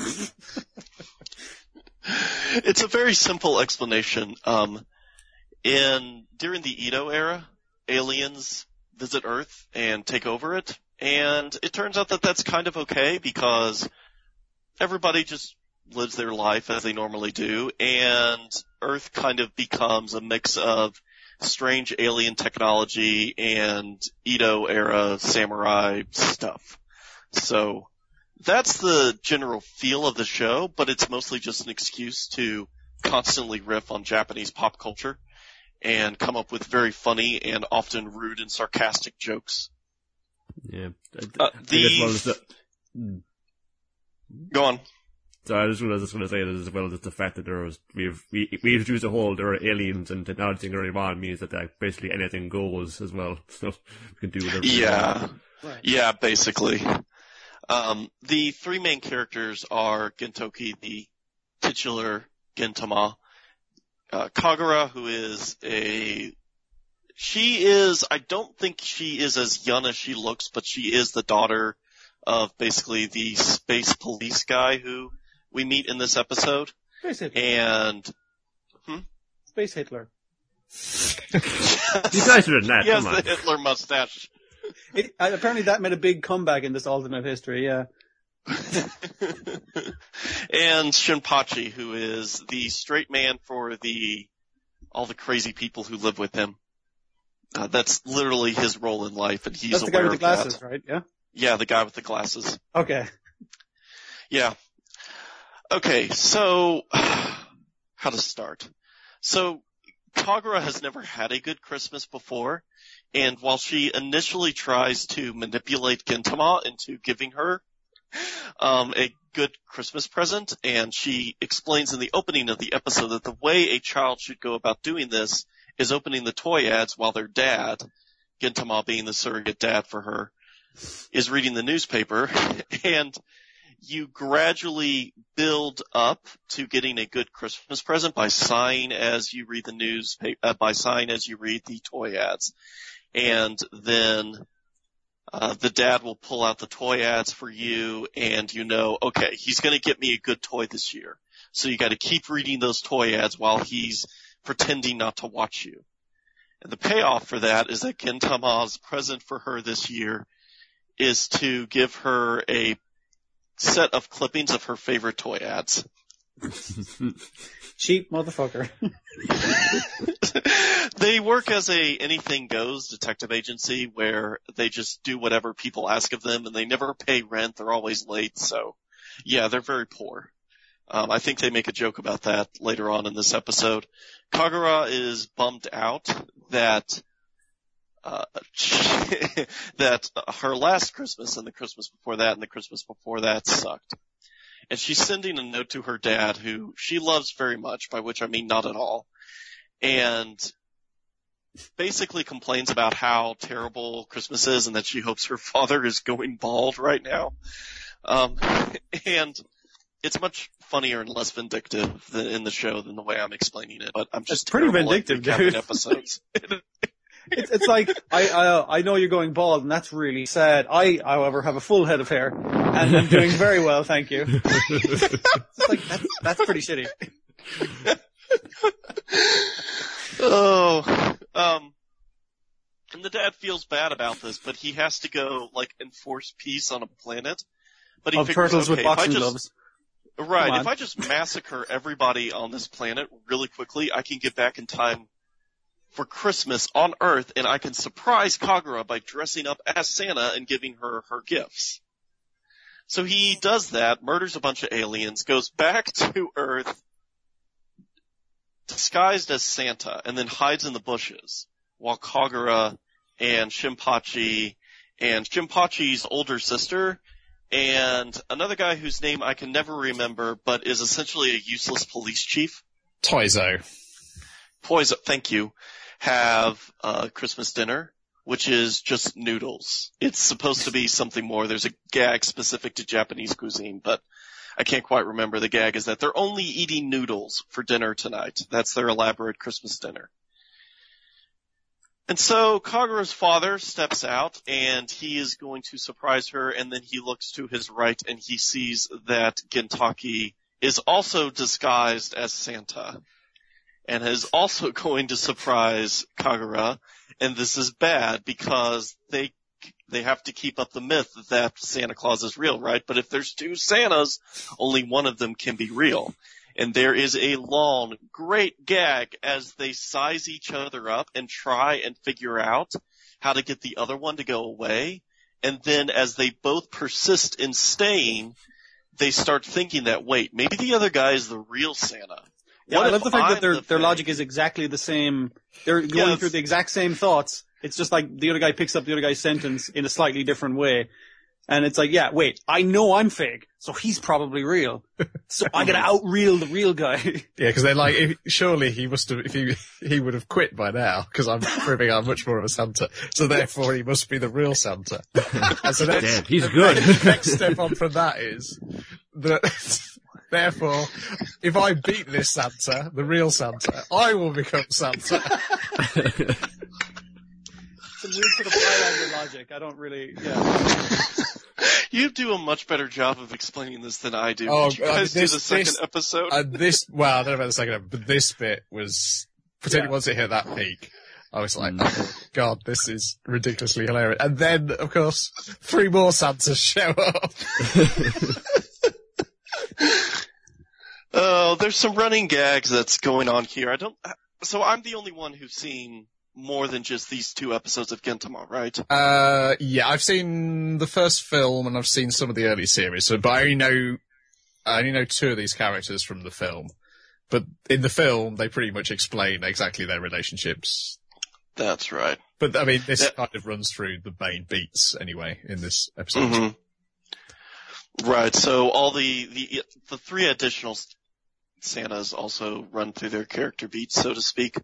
It's a very simple explanation. Um, in during the Edo era, aliens visit Earth and take over it, and it turns out that that's kind of okay because everybody just lives their life as they normally do, and Earth kind of becomes a mix of strange alien technology and Edo era samurai stuff. So that's the general feel of the show, but it's mostly just an excuse to constantly riff on Japanese pop culture and come up with very funny and often rude and sarcastic jokes. Yeah. Uh, the... Well as the... Hmm. Go on. So I just was just going to say that as well as the fact that there was, we've, we, we introduced a whole, there are aliens and technology early on means that like, basically anything goes as well. So we can do whatever. Yeah. Right. Yeah, basically. Um, the three main characters are Gentoki, the titular Gintama, uh, Kagura, who is a, she is, I don't think she is as young as she looks, but she is the daughter of basically the space police guy who we meet in this episode. Space Hitler. And, hmm? Space Hitler. You guys are in that, He has come the on. Hitler mustache. It, uh, apparently that made a big comeback in this alternate history, yeah. And Shinpachi, who is the straight man for the all the crazy people who live with him. Uh, that's literally his role in life, and he's That's the aware guy with the of glasses, that. right? Yeah? Yeah, the guy with the glasses. Okay. Yeah. Okay, so how to start? So Kagura has never had a good Christmas before, and while she initially tries to manipulate Gintama into giving her um, a good Christmas present, and she explains in the opening of the episode that the way a child should go about doing this is opening the toy ads while their dad, Gintama being the surrogate dad for her, is reading the newspaper, and you gradually build up to getting a good Christmas present by sighing as you read the news, uh, by sighing as you read the toy ads. And then, uh, the dad will pull out the toy ads for you and you know, okay, he's gonna get me a good toy this year. So you gotta keep reading those toy ads while he's pretending not to watch you. And the payoff for that is that Gintama's present for her this year is to give her a set of clippings of her favorite toy ads. Cheap motherfucker. They work as a anything goes detective agency where they just do whatever people ask of them and they never pay rent. They're always late. So yeah, they're very poor. Um, I think they make a joke about that later on in this episode. Kagura is bummed out that Uh, that her last Christmas and the Christmas before that and the Christmas before that sucked. And she's sending a note to her dad who she loves very much, by which I mean not at all, and basically complains about how terrible Christmas is and that she hopes her father is going bald right now. Um, and it's much funnier and less vindictive than in the show than the way I'm explaining it, but I'm just It's pretty terrible at vindictive, recapping dude. episodes. It's, it's like, I, I, I know you're going bald and that's really sad. I, however, have a full head of hair and I'm doing very well, thank you. It's like, that's, that's pretty shitty. Oh, um, and the dad feels bad about this, but he has to go, like, enforce peace on a planet. But he Of figures, turtles okay, with boxing if I just, gloves. right, Come on. if I just massacre everybody on this planet really quickly, I can get back in time for Christmas on Earth, and I can surprise Kagura by dressing up as Santa and giving her her gifts. So he does that, murders a bunch of aliens, goes back to Earth, disguised as Santa, and then hides in the bushes, while Kagura and Shinpachi and Shinpachi's older sister and another guy whose name I can never remember, but is essentially a useless police chief. Toizo. Poison, thank you, have uh Christmas dinner, which is just noodles. It's supposed to be something more. There's a gag specific to Japanese cuisine, but I can't quite remember the gag, is that they're only eating noodles for dinner tonight. That's their elaborate Christmas dinner. And so Kagura's father steps out, and he is going to surprise her, and then he looks to his right, and he sees that Gintaki is also disguised as Santa, and is also going to surprise Kagura, and this is bad, because they they have to keep up the myth that Santa Claus is real, right? But if there's two Santas, only one of them can be real. And there is a long, great gag as they size each other up and try and figure out how to get the other one to go away. And then as they both persist in staying, they start thinking that, wait, maybe the other guy is the real Santa. Yeah, What I love if the fact I'm that their the their fake? logic is exactly the same. They're going Yes. through the exact same thoughts. It's just like the other guy picks up the other guy's sentence in a slightly different way. And it's like, yeah, wait, I know I'm fake, so he's probably real. So I gotta out-real the real guy. Yeah, because they're like, if, surely he must have, if he he would have quit by now, because I'm proving I'm much more of a Santa. So therefore, he must be the real Santa. And so Damn, next, he's good. the next step on from that is that, therefore, if I beat this Santa, the real Santa, I will become Santa. Some weird sort of Highlander logic. I don't really, yeah. You do a much better job of explaining this than I do. Oh, Did you uh, guys this- do the second this- episode? And this, well, I don't know about the second episode, but this bit was, particularly Yeah. once it hit that peak, I was like, oh god, this is ridiculously hilarious. And then, of course, three more Santas show up. Oh, there's some running gags that's going on here. I don't. So I'm the only one who's seen more than just these two episodes of Gintama, right? Uh, yeah, I've seen the first film and I've seen some of the early series, so, but I only know, I only know two of these characters from the film. But in the film, they pretty much explain exactly their relationships. That's right. But, I mean, this Yeah. kind of runs through the main beats anyway in this episode. Mm-hmm. Right. So all the the the three additional Santas also run through their character beats, so to speak.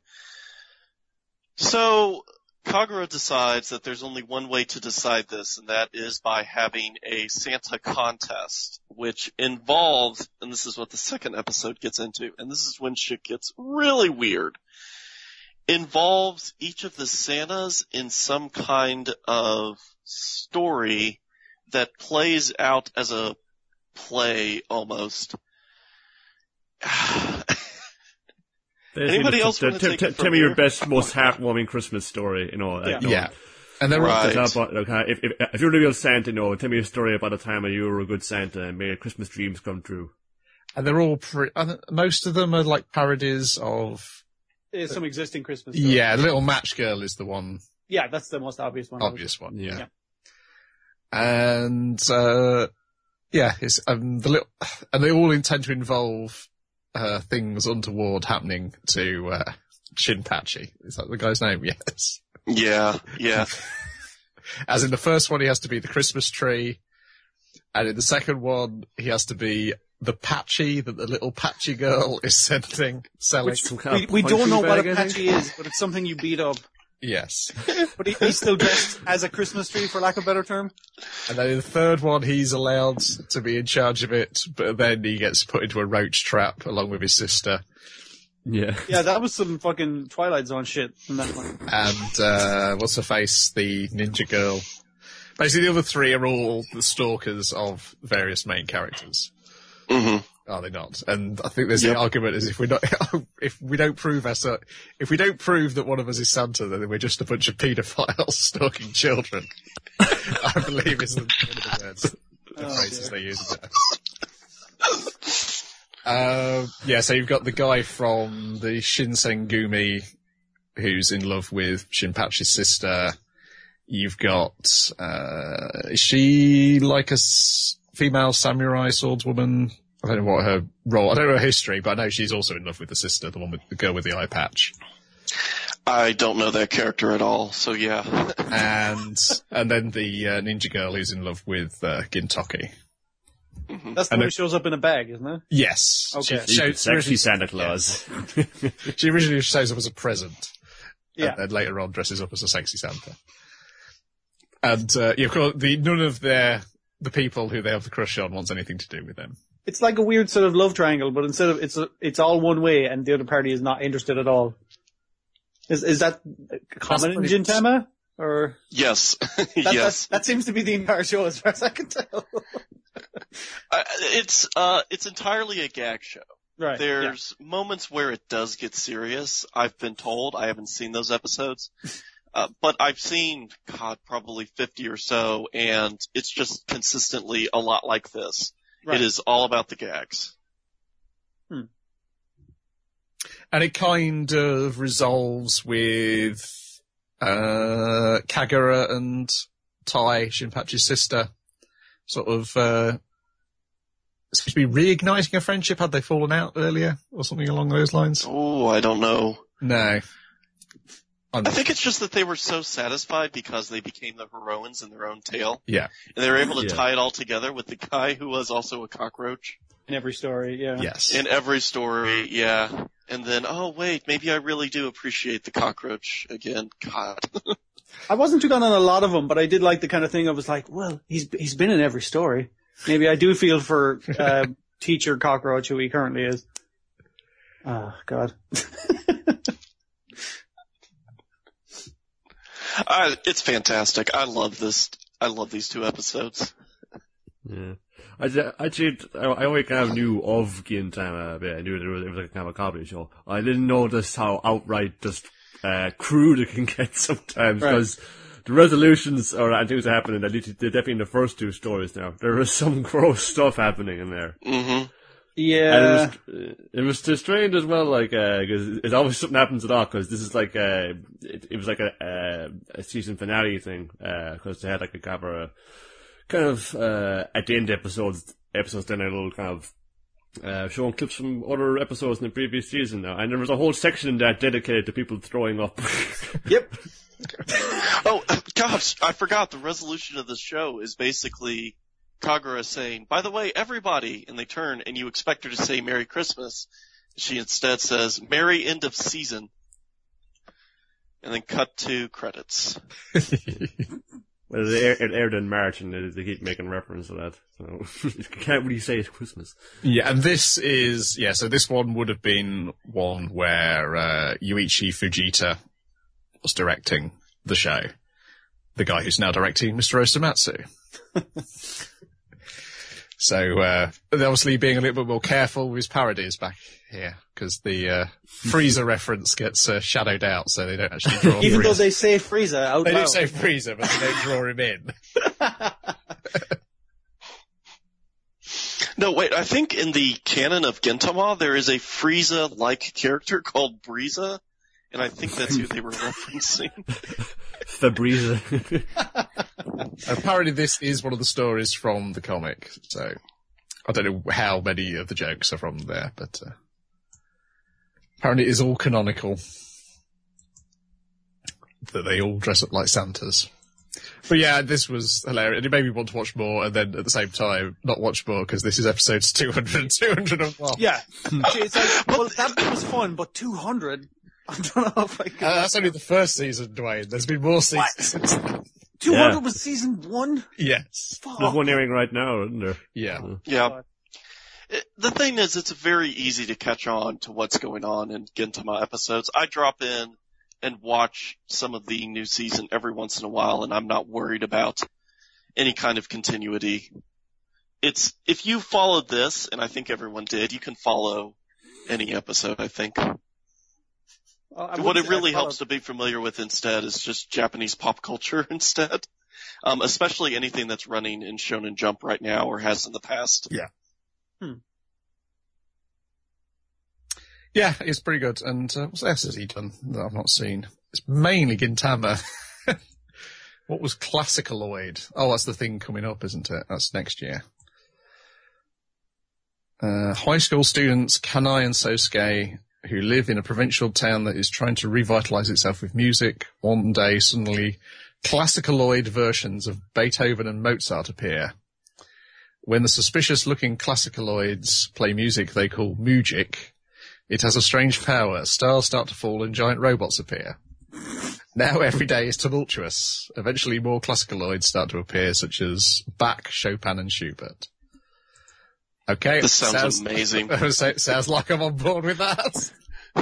So Kagura decides that there's only one way to decide this, and that is by having a Santa contest, which involves, and this is what the second episode gets into, and this is when shit gets really weird, involves each of the Santas in some kind of story that plays out as a play almost. Anybody else Tell, wanna take tell, it from tell me your here? best, most heartwarming Christmas story. You know, like, Yeah. you know, Yeah. And they're Right. all, tell about, okay, if, if, if you're the real Santa, you know, tell me a story about a time when you were a good Santa and made your Christmas dreams come true. and they're all pre- I think most of them are like parodies of, There's some existing Christmas story. yeah, Little Match Girl is the one, Yeah, that's the most obvious one. obvious one. Yeah. Yeah. And, uh, yeah, it's, um, the little, and they all intend to involve, uh, things untoward happening to, uh, Shinpachi. Is that the guy's name? Yes. Yeah, yeah. As in the first one, he has to be the Christmas tree. And in the second one, he has to be the patchy that the little patchy girl is sending, selling. Some kind We, of we don't punching know what a bag, I think. patchy is, but it's something you beat up. Yes. But he, he's still dressed as a Christmas tree, for lack of a better term. And then in the third one, he's allowed to be in charge of it, but then he gets put into a roach trap along with his sister. Yeah. Yeah, that was some fucking Twilight Zone shit in that one. And, uh, what's her face? The ninja girl. Basically, the other three are all the stalkers of various main characters. hmm Are they not? And I think there's Yep. the argument is if we're not, if we don't prove us, if we don't prove that one of us is Santa, then we're just a bunch of paedophiles stalking children. I believe is one of the words, the Oh, phrases dear. they use there. Uh, yeah, so you've got the guy from the Shinsengumi who's in love with Shinpachi's sister. You've got, uh, is she like a s- female samurai swordswoman? I don't know what her role, I don't know her history, but I know she's also in love with the sister, the one with the girl with the eye patch. I don't know that character at all, so yeah. And, and then the uh, ninja girl who's in love with uh, Gintoki. That's the And one who it- shows up in a bag, isn't it? Yes. Okay. She, shows- Sexy originally, Santa Claus. she originally shows up as a present. Yeah. And then later on dresses up as a sexy Santa. And, uh, yeah, of course, the, none of their, the people who they have the crush on wants anything to do with them. It's like a weird sort of love triangle, but instead of it's a, it's all one way, and the other party is not interested at all. Is is that common in pretty- Gintama? Or Yes, that, yes. that, that seems to be the entire show, as far as I can tell. Uh, it's uh, it's entirely a gag show. Right. yeah. There's moments where it does get serious. I've been told. I haven't seen those episodes. Uh, but I've seen, God, probably fifty or so, and it's just consistently a lot like this. Right. It is all about the gags. Hmm. And it kind of resolves with uh, Kagura and Tai, Shinpachi's sister, sort of uh, seems to be reigniting a friendship. Had they fallen out earlier or something along those lines? Oh, I don't know. No. I'm, I think it's just that they were so satisfied because they became the heroines in their own tale. yeah. And they were able to Yeah. tie it all together with the guy who was also a cockroach In every story, yeah. Yes. in every story, yeah. And then, oh wait, maybe I really do appreciate the cockroach again. God. I wasn't too down on a lot of them, but I did like the kind of thing I was like, well, he's he's been in every story. Maybe I do feel for uh, teacher cockroach, who he currently is. Oh, God. I, it's fantastic. I love this. I love these two episodes. Yeah. I ju- actually, I I only kind of knew of Gintama a bit. I knew that it was, it was like kind of a comedy show. I didn't know just how outright just uh, crude it can get sometimes, Right. because the resolutions or and things are happening. At least they're definitely in the first two stories now. There is some gross stuff happening in there. hmm Yeah. And it was, it was just strange as well, like, uh 'cause it always something happens a lot, cause this is like, uh, it, it was like a, a, a season finale thing, uh, cause they had like a kind of, a, kind of, uh, at the end episodes, episodes then a little kind of, uh, showing clips from other episodes in the previous season now, and there was a whole section in that dedicated to people throwing up. Yep. Oh, gosh, I forgot. The resolution of the show is basically Kagura saying, by the way, everybody, and they turn and you expect her to say Merry Christmas. She instead says, Merry End of Season. And then cut to credits. Well, it aired, it aired in March, and they, they keep making reference to that, so you can't really say it's Christmas. Yeah, and this is, yeah, so this one would have been one where uh, Yuichi Fujita was directing the show. The guy who's now directing Mister Osamatsu. So, uh, they're obviously being a little bit more careful with his parodies back here, because the uh, Frieza reference gets uh, shadowed out, so they don't actually draw Even Frieza. though they say Frieza out They loud. do say Frieza, but they don't draw him in. No, wait, I think in the canon of Gintama, there is a Frieza-like character called Breeza, and I think that's who they were referencing. Fabriza. Apparently this is one of the stories from the comic, so I don't know how many of the jokes are from there, but uh, apparently it is all canonical. That they all dress up like Santas. But yeah, this was hilarious. And it made me want to watch more, and then at the same time, not watch more, because this is episodes two hundred and two hundred one. Yeah. It's like, well, that bit was fun, but two hundred? I don't know if I can. Uh, that's only the first season, Dwayne. There's been more seasons. two hundred Yeah. was season one? Yes. Fuck. There's one airing right now, isn't there? Yeah. Yeah. It, the thing is, it's very easy to catch on to what's going on in Gintama episodes. I drop in and watch some of the new season every once in a while, and I'm not worried about any kind of continuity. It's, if you followed this, and I think everyone did, you can follow any episode, I think. Well, I What wouldn't it say really I followed- helps to be familiar with instead is just Japanese pop culture instead. Um, especially anything that's running in Shonen Jump right now or has in the past. Yeah. Hmm. Yeah, it's pretty good. And uh, what else has he done that I've not seen? It's mainly Gintama. What was Classicaloid? Oh, that's the thing coming up, isn't it? That's next year. Uh, high school students Kanai and Sosuke, who live in a provincial town that is trying to revitalize itself with music, one day suddenly Classicaloid versions of Beethoven and Mozart appear. When the suspicious-looking Classicaloids play music they call Mujic, it has a strange power. Stars start to fall and giant robots appear. Now every day is tumultuous. Eventually more Classicaloids start to appear, such as Bach, Chopin and Schubert. Okay. This sounds amazing. Sounds like I'm on board with that.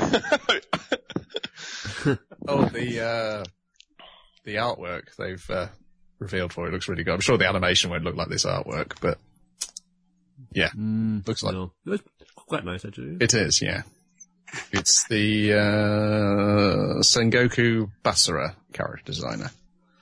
Oh, the uh, the artwork they've uh, revealed for it looks really good. I'm sure the animation won't look like this artwork, but yeah, Mm, looks like no. It's quite nice, actually. it is. Yeah, it's the uh, Sengoku Basara character designer.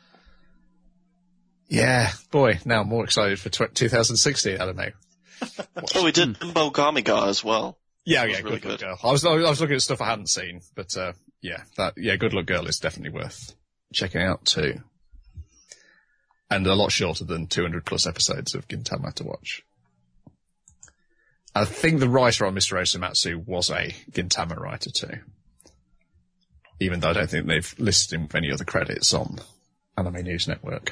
Yeah, boy, now I'm more excited for tw- twenty sixteen anime. Oh, we did Imbo Gamiga as well. Yeah, That yeah, was really Good Luck good. Girl. I was I was looking at stuff I hadn't seen, but uh, yeah, that yeah, Good Luck Girl is definitely worth checking out too, and a lot shorter than two hundred plus episodes of Gintama to watch. I think the writer on Mister Osomatsu was a Gintama writer too, even though I don't think they've listed him with any other credits on Anime News Network.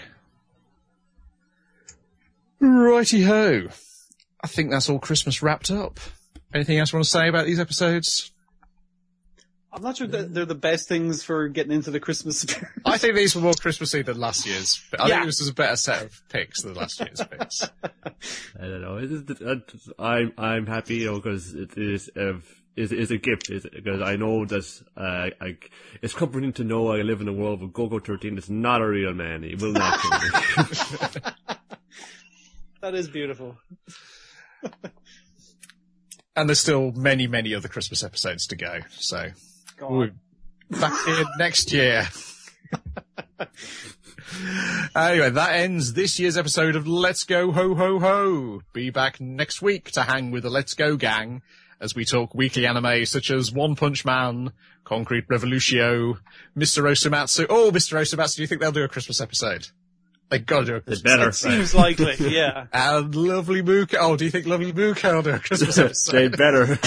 Righty ho. I think that's all Christmas wrapped up. Anything else you want to say about these episodes? I'm not sure that they're the best things for getting into the Christmas spirit. I think these were more Christmassy than last year's. I Yeah. think this was a better set of picks than last year's picks. I don't know. It is, it, I'm I'm happy, you know, because it is a is is a gift. Because I know that uh, I, it's comforting to know I live in a world where Gogo thirteen is not a real man. He will not kill me. That is beautiful. And there's still many, many other Christmas episodes to go. So God. we'll be back here next year. Anyway, that ends this year's episode of Let's Go Ho Ho Ho. Be back next week to hang with the Let's Go gang as we talk weekly anime such as One Punch Man, Concrete Revolution, Mister Osomatsu. Oh, Mister Osomatsu, do you think they'll do a Christmas episode? They gotta do a Christmas They better. It seems likely, yeah. And Lovely Mooka. Oh, do you think Lovely Mooka will do a Christmas episode? They better.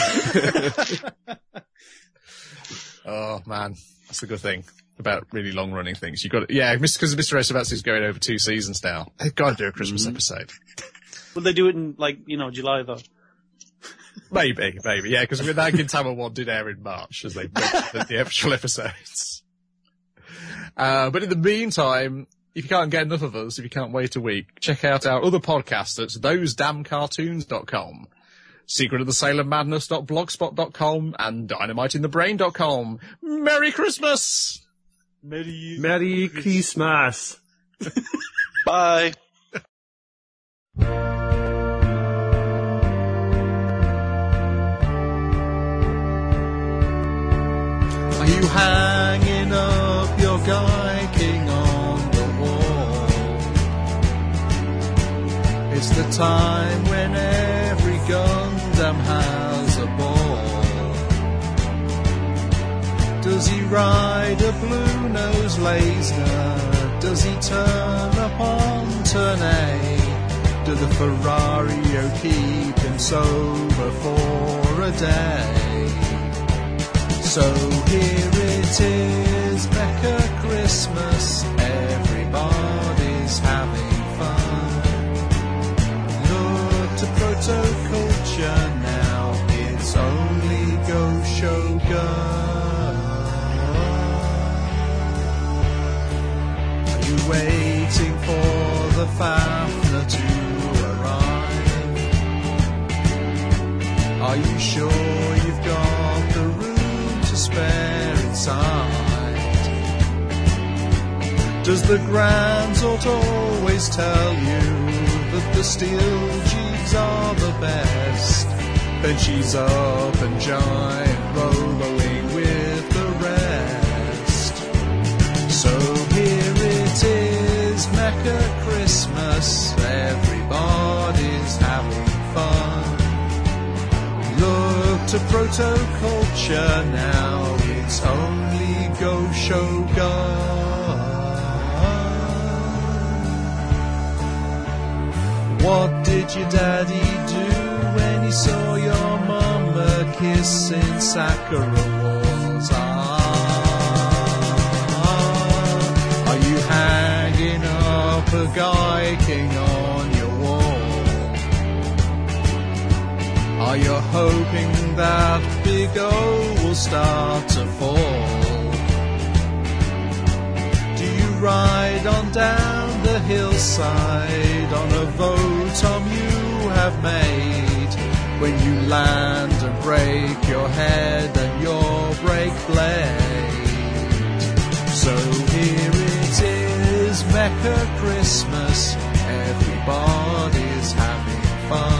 Oh man, that's the good thing about really long running things. You got, yeah, because Mister Osomatsu is going over two seasons now. They've got to do a Christmas Mm-hmm. episode. Will they do it in, like, you know, July, though? Maybe, maybe, yeah, because that Gintama one did air in March as they the, the actual episodes. Uh, but in the meantime, if you can't get enough of us, if you can't wait a week, check out our other podcast at those damn cartoons dot com, secret of the sailor madness dot blogspot dot com, and dynamite in the brain dot com. Merry Christmas! Merry, Merry Christmas. Bye. Are you hanging up your Gaiking on the wall? It's the time when every Gundam has a ball. Does he ride a blue-nosed laser? Does he turn up on turn A? Do the Ferrario keep him sober for a day? So here it is, Mecha Christmas, everybody's having fun. Look to proto-culture now, it's only Go Shogun. Are you waiting for the Fafner to arrive? Are you sure you've got the room to spare inside? Does the Grand Zort always tell you that the steel jeeps are the best? Then she's up and giant roboing with the rest. So here it is, Mecha Christmas, everybody's having fun. Look to proto-culture now, it's only Go Shogun. What did your daddy do when he saw your mama kissing Sakura walls? Ah, are you hanging up a Gaiking on your wall? Are you hoping that Big O will start to fall? Do you ride on down the hillside on a Votom you have made? when you land and break your head and your brake blade. So here it is, Mecha Christmas, everybody's having fun.